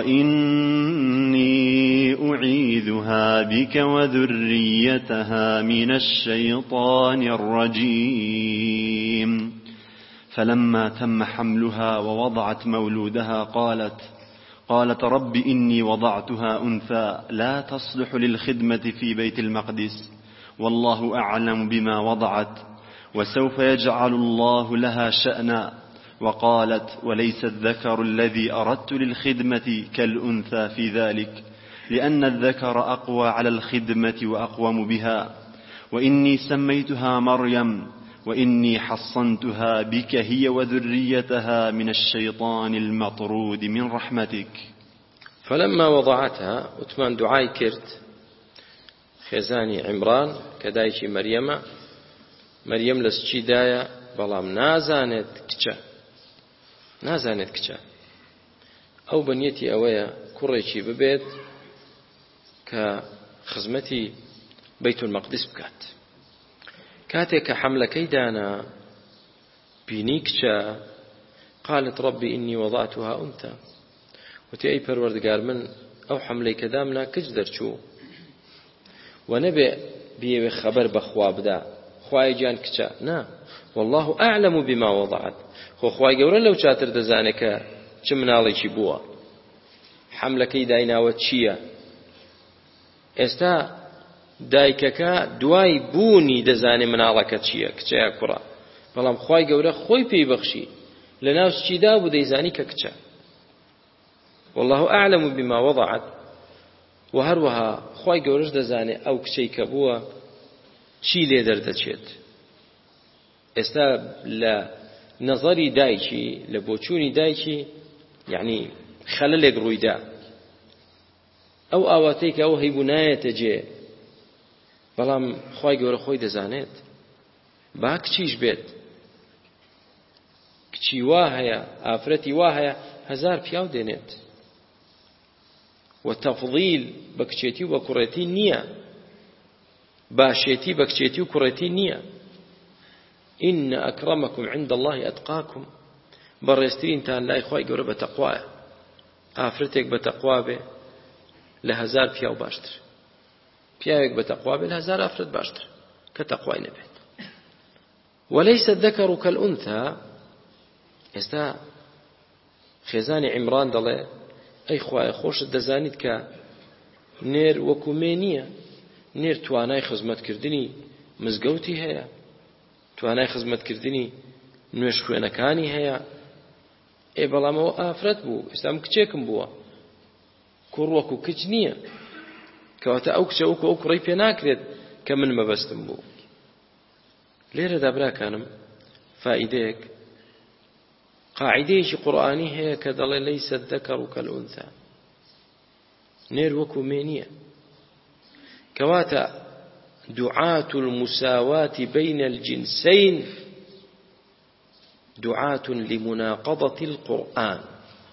وإني أعيذها بك وذريتها من الشيطان الرجيم. فلما تم حملها ووضعت مولودها قالت رب إني وضعتها أنثى لا تصلح للخدمة في بيت المقدس والله أعلم بما وضعت وسوف يجعل الله لها شأنا. وقالت وليس الذكر الذي أردت للخدمة كالأنثى في ذلك لأن الذكر أقوى على الخدمة وأقوم بها وإني سميتها مريم وإني حصنتها بك هي وذريتها من الشيطان المطرود من رحمتك. فلما وضعتها وتمان دعاي كرت خزاني عمران كدايشي مريم لسچی دایە بەڵام نازانێت کچە ئەو بەنیەتی ئەوەیە کوڕێکی ببێت کە خزمەتی بەیت المەقدس بکات. کاتێک کە حەملەکەی دانا بینی کچە قالت ربي إني وضعتها أنثى وتی ئەی پەروەردگار من ئەو حەملەی کە دامنا کچ دەرچوو و نەبێ بێوێ خەبەر بەخوا بدا خوای جان کچە نا والله أعلم بما وضعت خۆ خوای گەورە لەو چاتر دەزانێت کە چ مناڵێکی بووە حەملەکەی دایناوە چییە. ئێستا دایکەکە دوای بوونی دەزانێ مناڵەکە چییە کچەیە کوڕە بەڵام خوای گەورە خۆی پێی بەخشی لە ناو چیدا بوو دەیزانی کە کچە. والله أعلم بما وضعت و هەروەها خوای گەورەش دەزانێ ئەو کچەی کە بووە چی لێ دەردەچێت. ئێستا لە نظری دایکی لە بۆچوونی دایکی یعنی خەلەلێک ڕوویدا ئەو ئاواتەی کە ئەو هەیبوو نایەتە جێ بەڵام خوای گەورە خۆی دەزانێت با کچیش بێت کچی وا هەیە ئافرەتی وا هەیە 1000 پیاو دێنێت و تەفضیل بە کچێتی و بە کوڕێتی نییە باشێتی بە کچێتی و کوڕێتی نییە. إن أكرمكم عند الله أتقاكم برسترين تان لا إخوائي قرب بتقوى آفرتك بتقوى به لهزار فياو باشتر فياوك بتقوى به لهزار آفرت باشتر كتقوى نبيت. وليس الذكر كالأنثى استا خزاني عمران دله أي خواهي خوش الدزانيت كا نير وكومينية نير تواناي خزمت كردني مزقوتي هيا توانای خزمەتکردنی نوێش خوێنەکانی هەیە بەڵام ئەوە ئافرەت بوو ئێستام کچێکم بووە کوڕ وەکو کچ نییە کەواتە ئەو کچە وەکو ئەو کوڕی پێ ناکرێت کە من مەبەستم بوو. لێرەدا براکانم فائیدەیەک قاعیدەیەکی قورئانی هەیە کە دەڵێ لەیسە الذەکەڕ کەلئونثا نێر وەکو مێ نییە کەواتە دعاة المساواة بين الجنسين دعاة لمناقضة القرآن.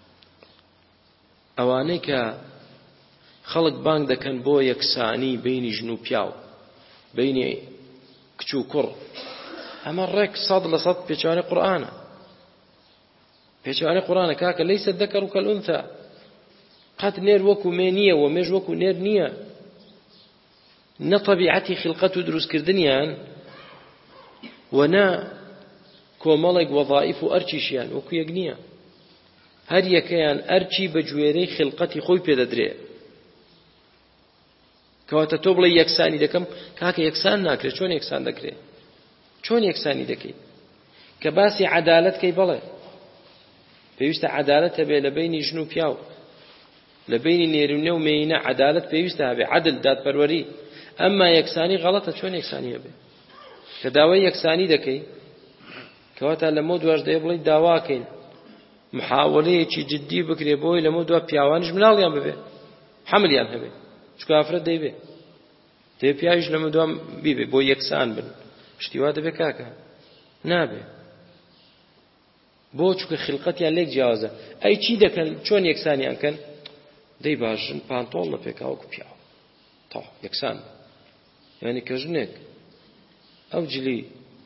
ئەوانەی کە خەڵک بانگ دەکەن بۆ یەکسانی بینی ژن و پیاو بینی کچ و کوڕ ئەمە ڕێک 100% پێچوانەی قورئانە پێچوانەی قورئانە کاکە لەیسە الذەکەڕ کەلئونثا قەت نێر وەکو مێ نییە و مێژ وەکو نێر نییە نە طەبیعەتی خلقەت و دروستکردنیان و نە کۆمەڵێک وەظائف و ئەرچیشیان وەکو یەک نییە. هەر یەکەیان ئەرچی بە گوێرەی خلقەتی خۆی پێدەدرێ. کەواتە تۆ بڵێ یەکسانی دەکەم، کاکە یەکسان ناکرێت. چۆن یەکسان دەکرێت؟ چۆن یەکسانی دەکەیت؟ کە باسی عەدالەت کەی بەڵێ پێویستە عەدالەت هەبێ لە بینی ژن و پیاو، لە بینی نێرونە و مێینە عەدالەت پێویستە هەبێ، عەدل دادپەروەری. ئەمما یەکسانی غەڵەتە. چۆن یەکسانی هەبێ؟ کە داوای یەکسانی دەکەی کەواتە لەمە دوای دەیە بڵێ داواکەین محاوەلەیەکی جددی بکرێ بۆی لەمە دوای پیاوانش مناڵیان ببێ، حەملیان هەبێ، چونکە ئافرەت دەیبێ دەبێ پیاویش لەمە دوام بیبێ بۆ یەکسان بن. شتی وا دەبێ کاکە؟ نابێ. بۆ چونکە خلقەتیان لێک جیاوازە. ئەی چی دەکەن؟ چۆن یەکسانیان کەن؟ دەی باشن پانتۆڵ لە پێکاوەکو پیاوە تا یەکسان. یعنی کە ژنێک ئەو جلی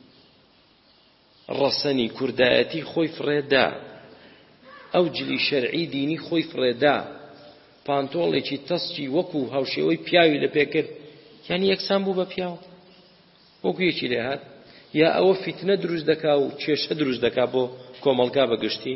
ڕەسەنی کوردایەتی خۆی فڕێدا، ئەو جلی شەرعی دینی خۆی فڕێدا، پانتۆڵێکی تەسکی وەکو هاوشێوەی پیاوی لە پێکرد، یعنی یەکسان بوو بە پیاو. وەکو یەکی لێ هات. یا ئەوە فیتنە دروست دەکا و کێشە دروست دەکا بۆ کۆمەڵگا بەگشتی.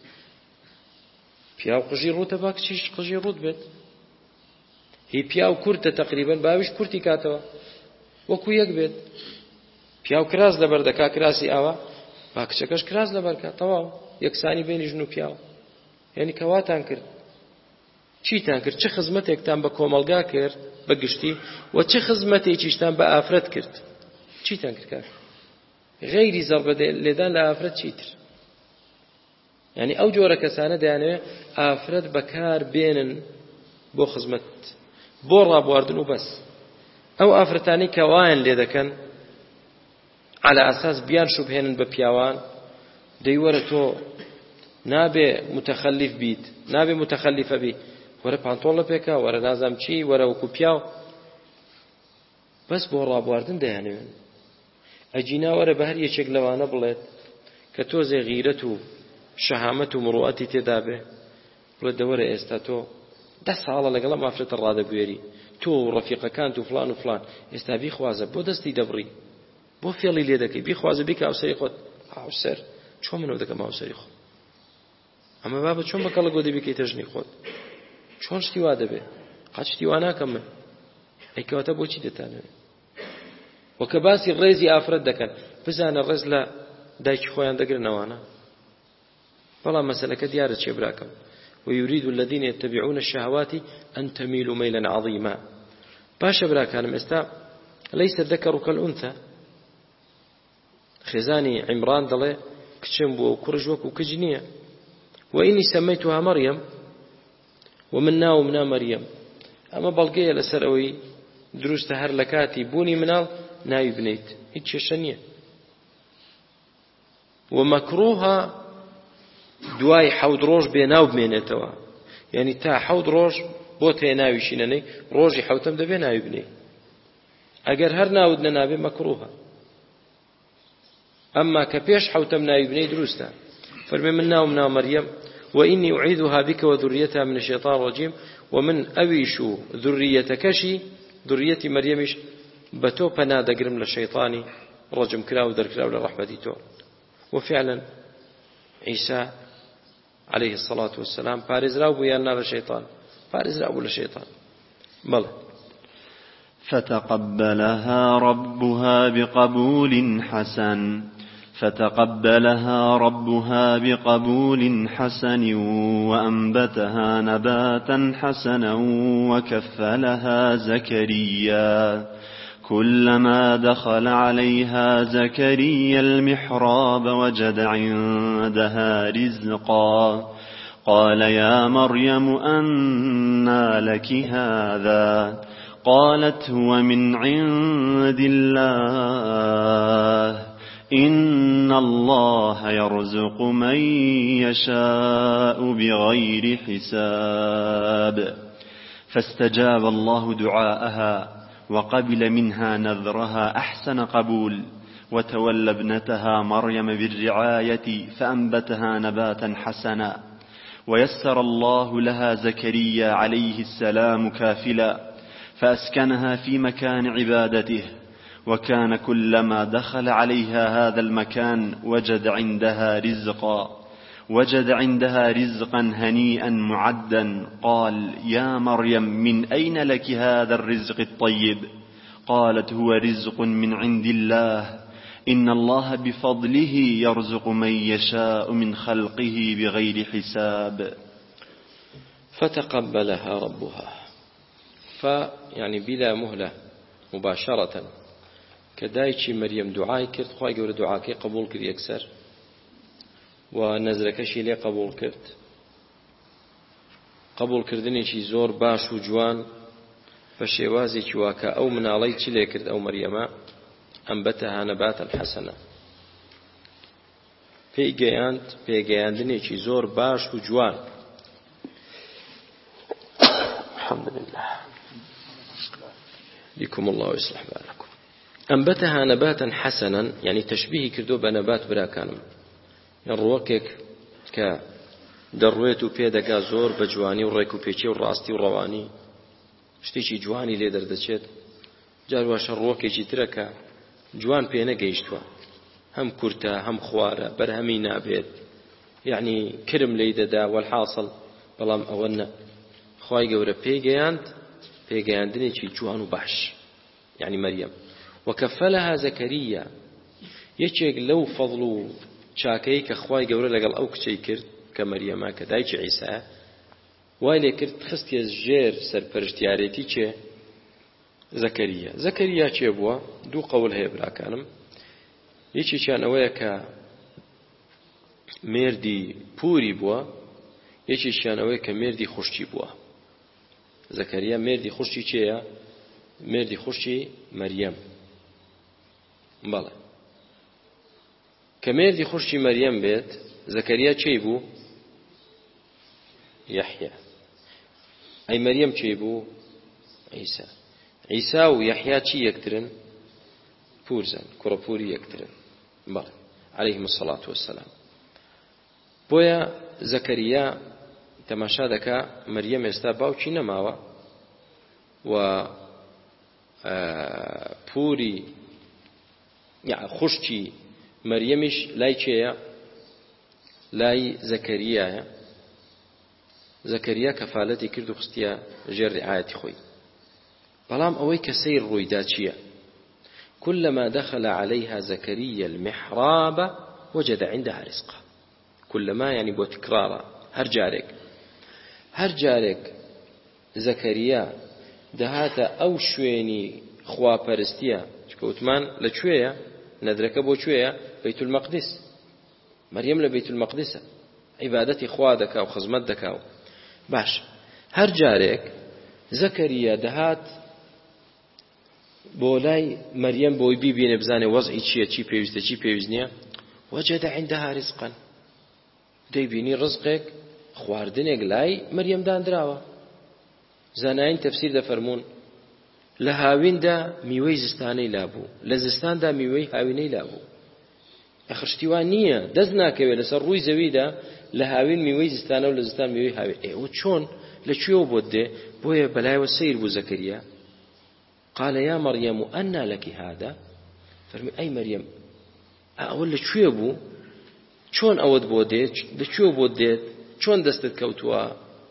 پیاو قژی ڕوتە با کچیش قژی ڕوت بێت. هی پیاو کورتە تەقریبەن باویش کورتی کاتەوە وەکو یەک بێت. پیاو کراس لەبەر دەکا کراسی ئاوا، با کچەکەش کراس لەبەر کا. تەواو یەکسانی بینی ژن و پیاو. یعنی کەواتان کرد؟ چیتان کرد؟ چه خزمەتێکتان بە کۆمەڵگا کرد بەگشتی و چه خزمەتێکیشتان بە ئافرەت کرد؟ چیتان کرد کاک؟ غەیری زەڵبە لێدان لە ئافرەت چیتر؟ یعنی ئەو جۆرە کەسانە دەیانەوێت ئافرەت بەکار بێنن بۆ خزمەت، بۆ ڕابواردن و بەس. ئەو ئافرەتانەی کە وایان لێ دەکەن على ئاساس بیان شوبهێنن بە پیاوان، دەیوەرە تۆ نابێ متەخەلیف بیت، نابێ متەخەلیفە بیت، وەرە پانتۆڵ لە پێکا، وەرە نازام چی، وەرە وەکو پیاو. بەس بۆ ڕابواردن دەیانەوێن. ئەجینا وەرە بە هەر یەکێک لەوانە بڵێت کە تۆزێ غیرەت و شەهامەت و مڕوعەتی تێدا بێ، بڵێت دەوەرە ئێستا تۆ 10 ساڵە لەگەڵ ئافرەتە ڕادەبوێری، تۆ و ڕەفیقەکانت و فلان و فلان، ئێستا بیخوازە بۆ دەستی دەبڕی، بۆ فێڵی لێ دەکەی، بیخوازە بیکە هاوسەری خۆت. هاوسەر چۆن منەوە دەکەم هاوسەری خۆت؟ ئەمە بابە چۆن بەکەڵە گۆ دەبیکەیتە ژنی خۆت؟ چۆن شتی وا دەبێ؟ قەت شتی وا ناکەم من. ئەی کەواتە بۆچی دەتانەوێت؟ وەکە باسی ڕێزی ئافرەت دەکەن، بزانە ڕێز لە دایکی خۆیان دەگرنەوانە. بەڵام مەسەلەکە دیارە چێ براکەم. ويريد الذين يتبعون الشهوات أن تميلوا ميلا عظيما. باشا براكانم استا ليس الذكر كالأنثى. خزاني عمران دڵێ کچم بووە و کوڕژ وەکو کچ نییە. وإني سميتها مريم ومن ناومنا مريم. ئەمە بەڵگەیە لەسەر ئەوەی دروستە هەر لە کاتی بوونی مناڵ ناوی بنیت، هیچ کێشە نییە. ومەکروها دوای 7 ڕۆژ بێناو بمێنێتەوە، یعنی تا 7 ڕۆژ بۆ تێناویشی نەنەی، ڕۆژی 7ەم دەبێ ناوی بنێ. ئەگەر هەر ناود نەنابێ مەکروها. ئەمما کە پێش 7ەم ناوی بنێ دروستە. فەرمێ من ناوم ناو مەریەم وإني أعيذها بك وذريتها من الشيطان الرجيم ومن أويش ذريتكشي ذريتي مريمش بتو پنا دەگرم لە شەیطانی ڕەجم کرا و دەرکراو لە ڕەحمەتی تۆ. وفعلا عیسا عليه الصلاة والسلام پارێزراو بوو یان نا لە شەیطان؟ پارێزراو بوو لە شەیطان. بەڵێ. فتقبلها ربها بقبول حسن وأنبتها نباتا حسنا وكفلها زكريا كلما دخل عليها زكريا المحراب وجد عندها رزقا قال يا مريم أنى لك هذا قالت هو من عند الله إن الله يرزق من يشاء بغير حساب. فاستجاب الله دعاءها وقبل منها نذرها أحسن قبول، وتولى ابنتها مريم بالرعاية فأنبتها نباتا حسنا، ويسر الله لها زكريا عليه السلام كافلا، فأسكنها في مكان عبادته، وكان كلما دخل عليها هذا المكان وجد عندها رزقا هنيئا معدا. قال: يا مريم من أين لك هذا الرزق الطيب؟ قالت: هو رزق من عند الله، إن الله بفضله يرزق من يشاء من خلقه بغير حساب. فتقبلها ربها، فيعني بلا مهلة مباشرة كدايتشي مريم دعاي كرت خواهي قول دعاكي قبول كرت يكسر ونزلكشي لي قبول كرت قبول كردني شي زور باش وجوان فشيوازي شواكا أو من عليك لي كرت أو مريما أنبتها نباتا حسنا پێگەیاندنی شي زور باش وجوان. الحمد لله بكم الله ويصلح بالكم. أنبتها نباتا حسنا يعني تشبيه كردو بنبات براكانم الروكك كدرويتو بيدكا زور بجواني وريكو بيشي وراستي ورواني شتيشي جواني لي دردچێت جارواشە ڕۆکێکی ترەکە جوان پێ نەگەیشتووە هەم کورتە هەم خوارە بەرهەمی نابێت يعني کرم لێی دەدا والحاصل بەڵام ئەوە خوای گەورە پێگەیاندنێکی جوان و باش يعني مريم. وكفلها زكريا يچێک لەو فەضڵ و چاکەی کە خوای گەورە لەگەڵ ئەو کچەی کرد کە مەریەمە کە دایکی عیسا وای لێ کرد خستیە ژێر سەرپەرشتیارێتی چێ زەکەریا چێ بووە؟ دوو قەول هەیە براکانم. یەکێکیان ئەوەیە کە مێردی پووری بووە، یەکێکیان ئەوەیە کە مێردی خوشتی بووە. زەکەریا مێردی خوشتی چێیە؟ مێردی خوشتی مەریەم. بەڵێ کە مێردی خوشتی مەریەم بێت زەکەریا چێی بوو؟ یەحیا. ئەی مەریەم چێی بوو؟ عیسا. عیسا و یەحیا چی یەکترن؟ پورزن، کوڕەپووری یەکترن. بەڵێ عەلەیهیم السەڵات وەسسەلام. بۆیە زەکەریا تەماشا دەکا مەریەم ئێستا باوکی نەماوە و پووری خوشتی مەریەمیش لای چێیە؟ لای زەکەریایە. زەکەریا کەفالەتی کرد و خستیە ژێر ڕعایەتی خۆی. بەڵام ئەوەی کە سەیر ڕوویدا چییە؟ كلما دخل عليها زكريا المحراب وجد عندها رزقا. كلما يعني بو تكرارا هر جارك زكريا دهاتا او شويني خوا پرستيا چكوتمان لچويا ندرك بو چويا بيت المقدس. مريم لبيت المقدس عبادتي خوا دكا وخزمت دكا باش. هر جارك زكريا دهات بولاي مريم بوي بيبينه بزانه وضعي چی پێویستە چی پێویست نییە وجد عندها رزقا دەیبینی ڕزقێک خواردنێک لای مەریەم دانراوە. زاناین تەفسیر دەفەرمون لە هاویندا میوەی زستانەی لابوو، لە زستاندا میوەی هاوینەی لابوو. ئەخشتیوان نییە دەست ناکەوێت لەسەر ڕووی زەویدا لە هاوین میوەی زستانە و لە زستان میوەی هاوین. ئێوە چۆن لەکوێوە بۆت دێ؟ بۆیە بەلایەوە سیر بوو زەکەریا. قال يا مريم أنى لك هذا؟ فرمي أي مريم أول لشوي بو شون أود بوديت لشوي بوديت شون دستت كوتوا؟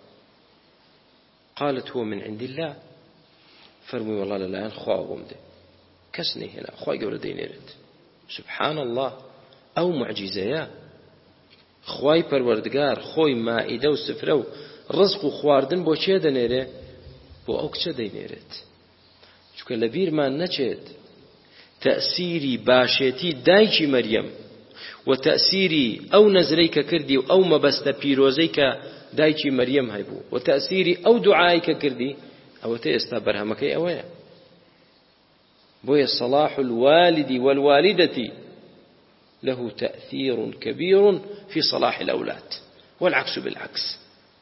قالت هو من عند الله. فرمي والله لا خواهم ده كسني هنا خواي قول دينيرت. سبحان الله أو معجزة خواي پروردگار خوي مائده و سفره رزق خواردن بو چه دنيره؟ بو أو كچه دينيرت. چونکە لە بیرمان نەچێت تەئسیری باشێتی دایکی مەریەم و تەئسیری ئەو نەزرەی کە کردی و ئەو مەبەستە پیرۆزەی کە دایکی مەریەم هەبوو و تەئسیری ئەو دوعای کە کردی ئەوەتە ئێستا بەرهەمەکەی ئەوەیە. بۆیە صلاح الوالد والوالدة له تأثير كبير في صلاح الأولاد والعكس بالعكس.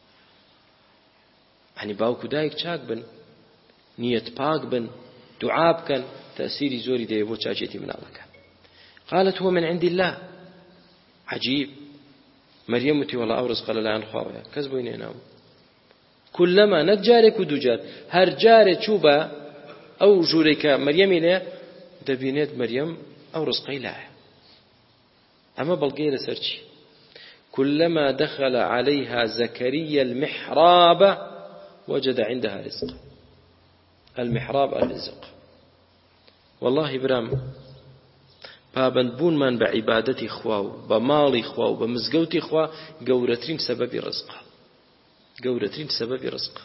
يعني باوكو دایک چاک بن، نیەت پاک بن، دعا بکەن، تأثیری زۆری دەیە بۆ چاچێتی مناڵەکە. قالت هو من عند الله. عجيب. مريم وتی والله ئەو ڕزقە لەلایەن خواوەیە کەس بۆی نێناوە. كلما نەک جارێک و دوو جار هەر جارێک چوو بە ئەو ژوورەی کە مەریەمی لێ دەبینێت مەریەم ئەو ڕزقەی لایە. ئەمە بەڵگەی لەسەر چی؟ كلما دخل عليها زكريا المحراب وجد عندها رزق. المحراب الرزق. والله برام پابند بوونمان بە عیبادەتی خوا و بە ماڵی خوا و بە مزگەوتی خوا گەورەترین سەبەبی ڕزقە. گەورەترین سەبەبی ڕزقە.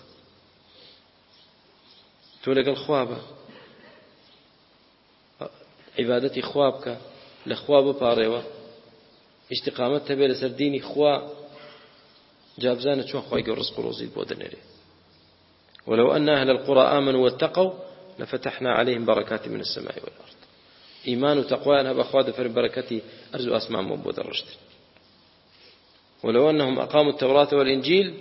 تۆ لەگەڵ خوا بە عیبادەتی خوا بکە، لە خوا بپاڕێوە، استقامت هەبێ لەسەر دینی خوا، جابزانە چۆن خوای گەورە ڕزق و ڕۆزیت بۆ دەنێرێ. ولو أن أهل القرى آمنوا واتقوا لفتحنا عليهم بركات من السماء والأرض. إيمان وتقوى أنها بأخواد فرم بركتي أرزو أسماء مبود الرشد. ولو أنهم أقاموا التوراة والإنجيل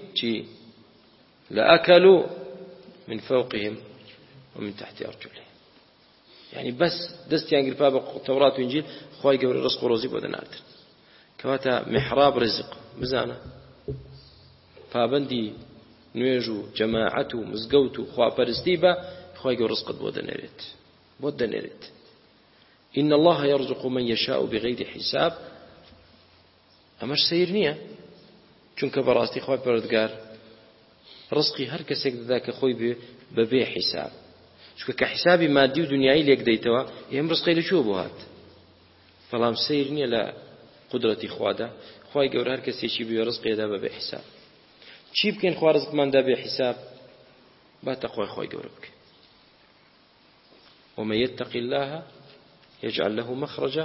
لأكلوا من فوقهم ومن تحت أرجلهم. يعني بس دست ينقل باب التوراة والإنجيل خواهي قبل الرزق وروزي بودن آتر كواتا محراب رزق مزانة فابندي نوێژ جماعة مزقوت خوا پەرستی بە خواهي قبل رزقت بودن نريت. إن الله يرزق من يشاء بغير حساب. أمش سير نية چونك براستي خواهي پەروەردگار رزقي هر کەسێک دەدا کە خۆی بەبێ حساب. چونکە کە حسابی مادی و دنیایی لێک دەیتەوە ئێمە ڕزقی لەکوێ بۆ هات؟ بەڵام سیر نییە لە قودرەتی خوادا. خوای گەورە هەر کەسێکی بێ ڕزقێدا بەبێ حساب. چی بکەین خوا ڕزقماندا بێ حساب؟ با تەقوای خوای گەورە بکەین. ومن يتق الله يجعل له مخرجا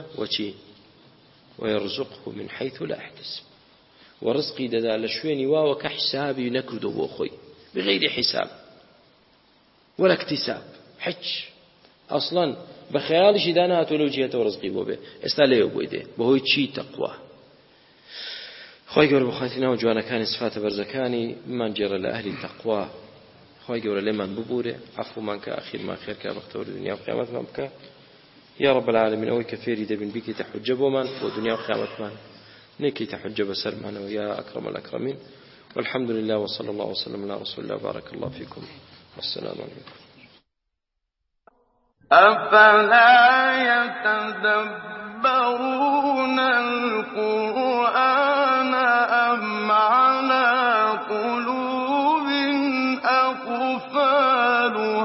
ويرزقه من حيث لا يحتسب. ورزقي دەدا لە شوێنی واوە کە حسابی نەکردو بۆ خۆی بغير حساب ولا اكتساب. حج أصلا بخيال شي دانا تولو جهته ورزقي بوبه استاليو بويده بهوي شي تقوى. خوي قول بخاتنا وجوانا كان صفات برزكاني من جرى لأهل التقوى. خوي قول لمن ببوره عفو منك أخير ما خير كبختور الدنيا وقيامت منك يا رب العالمين. أوي كفيري دبن بك تحجب ومن ودنيا وقيامت من نكي تحجب سلمان ويا أكرم الأكرمين. والحمد لله وصلى الله وسلم على رسول الله. بارك الله فيكم والسلام عليكم. أفلا يتدبرون القرآن أم على قلوب أقفالها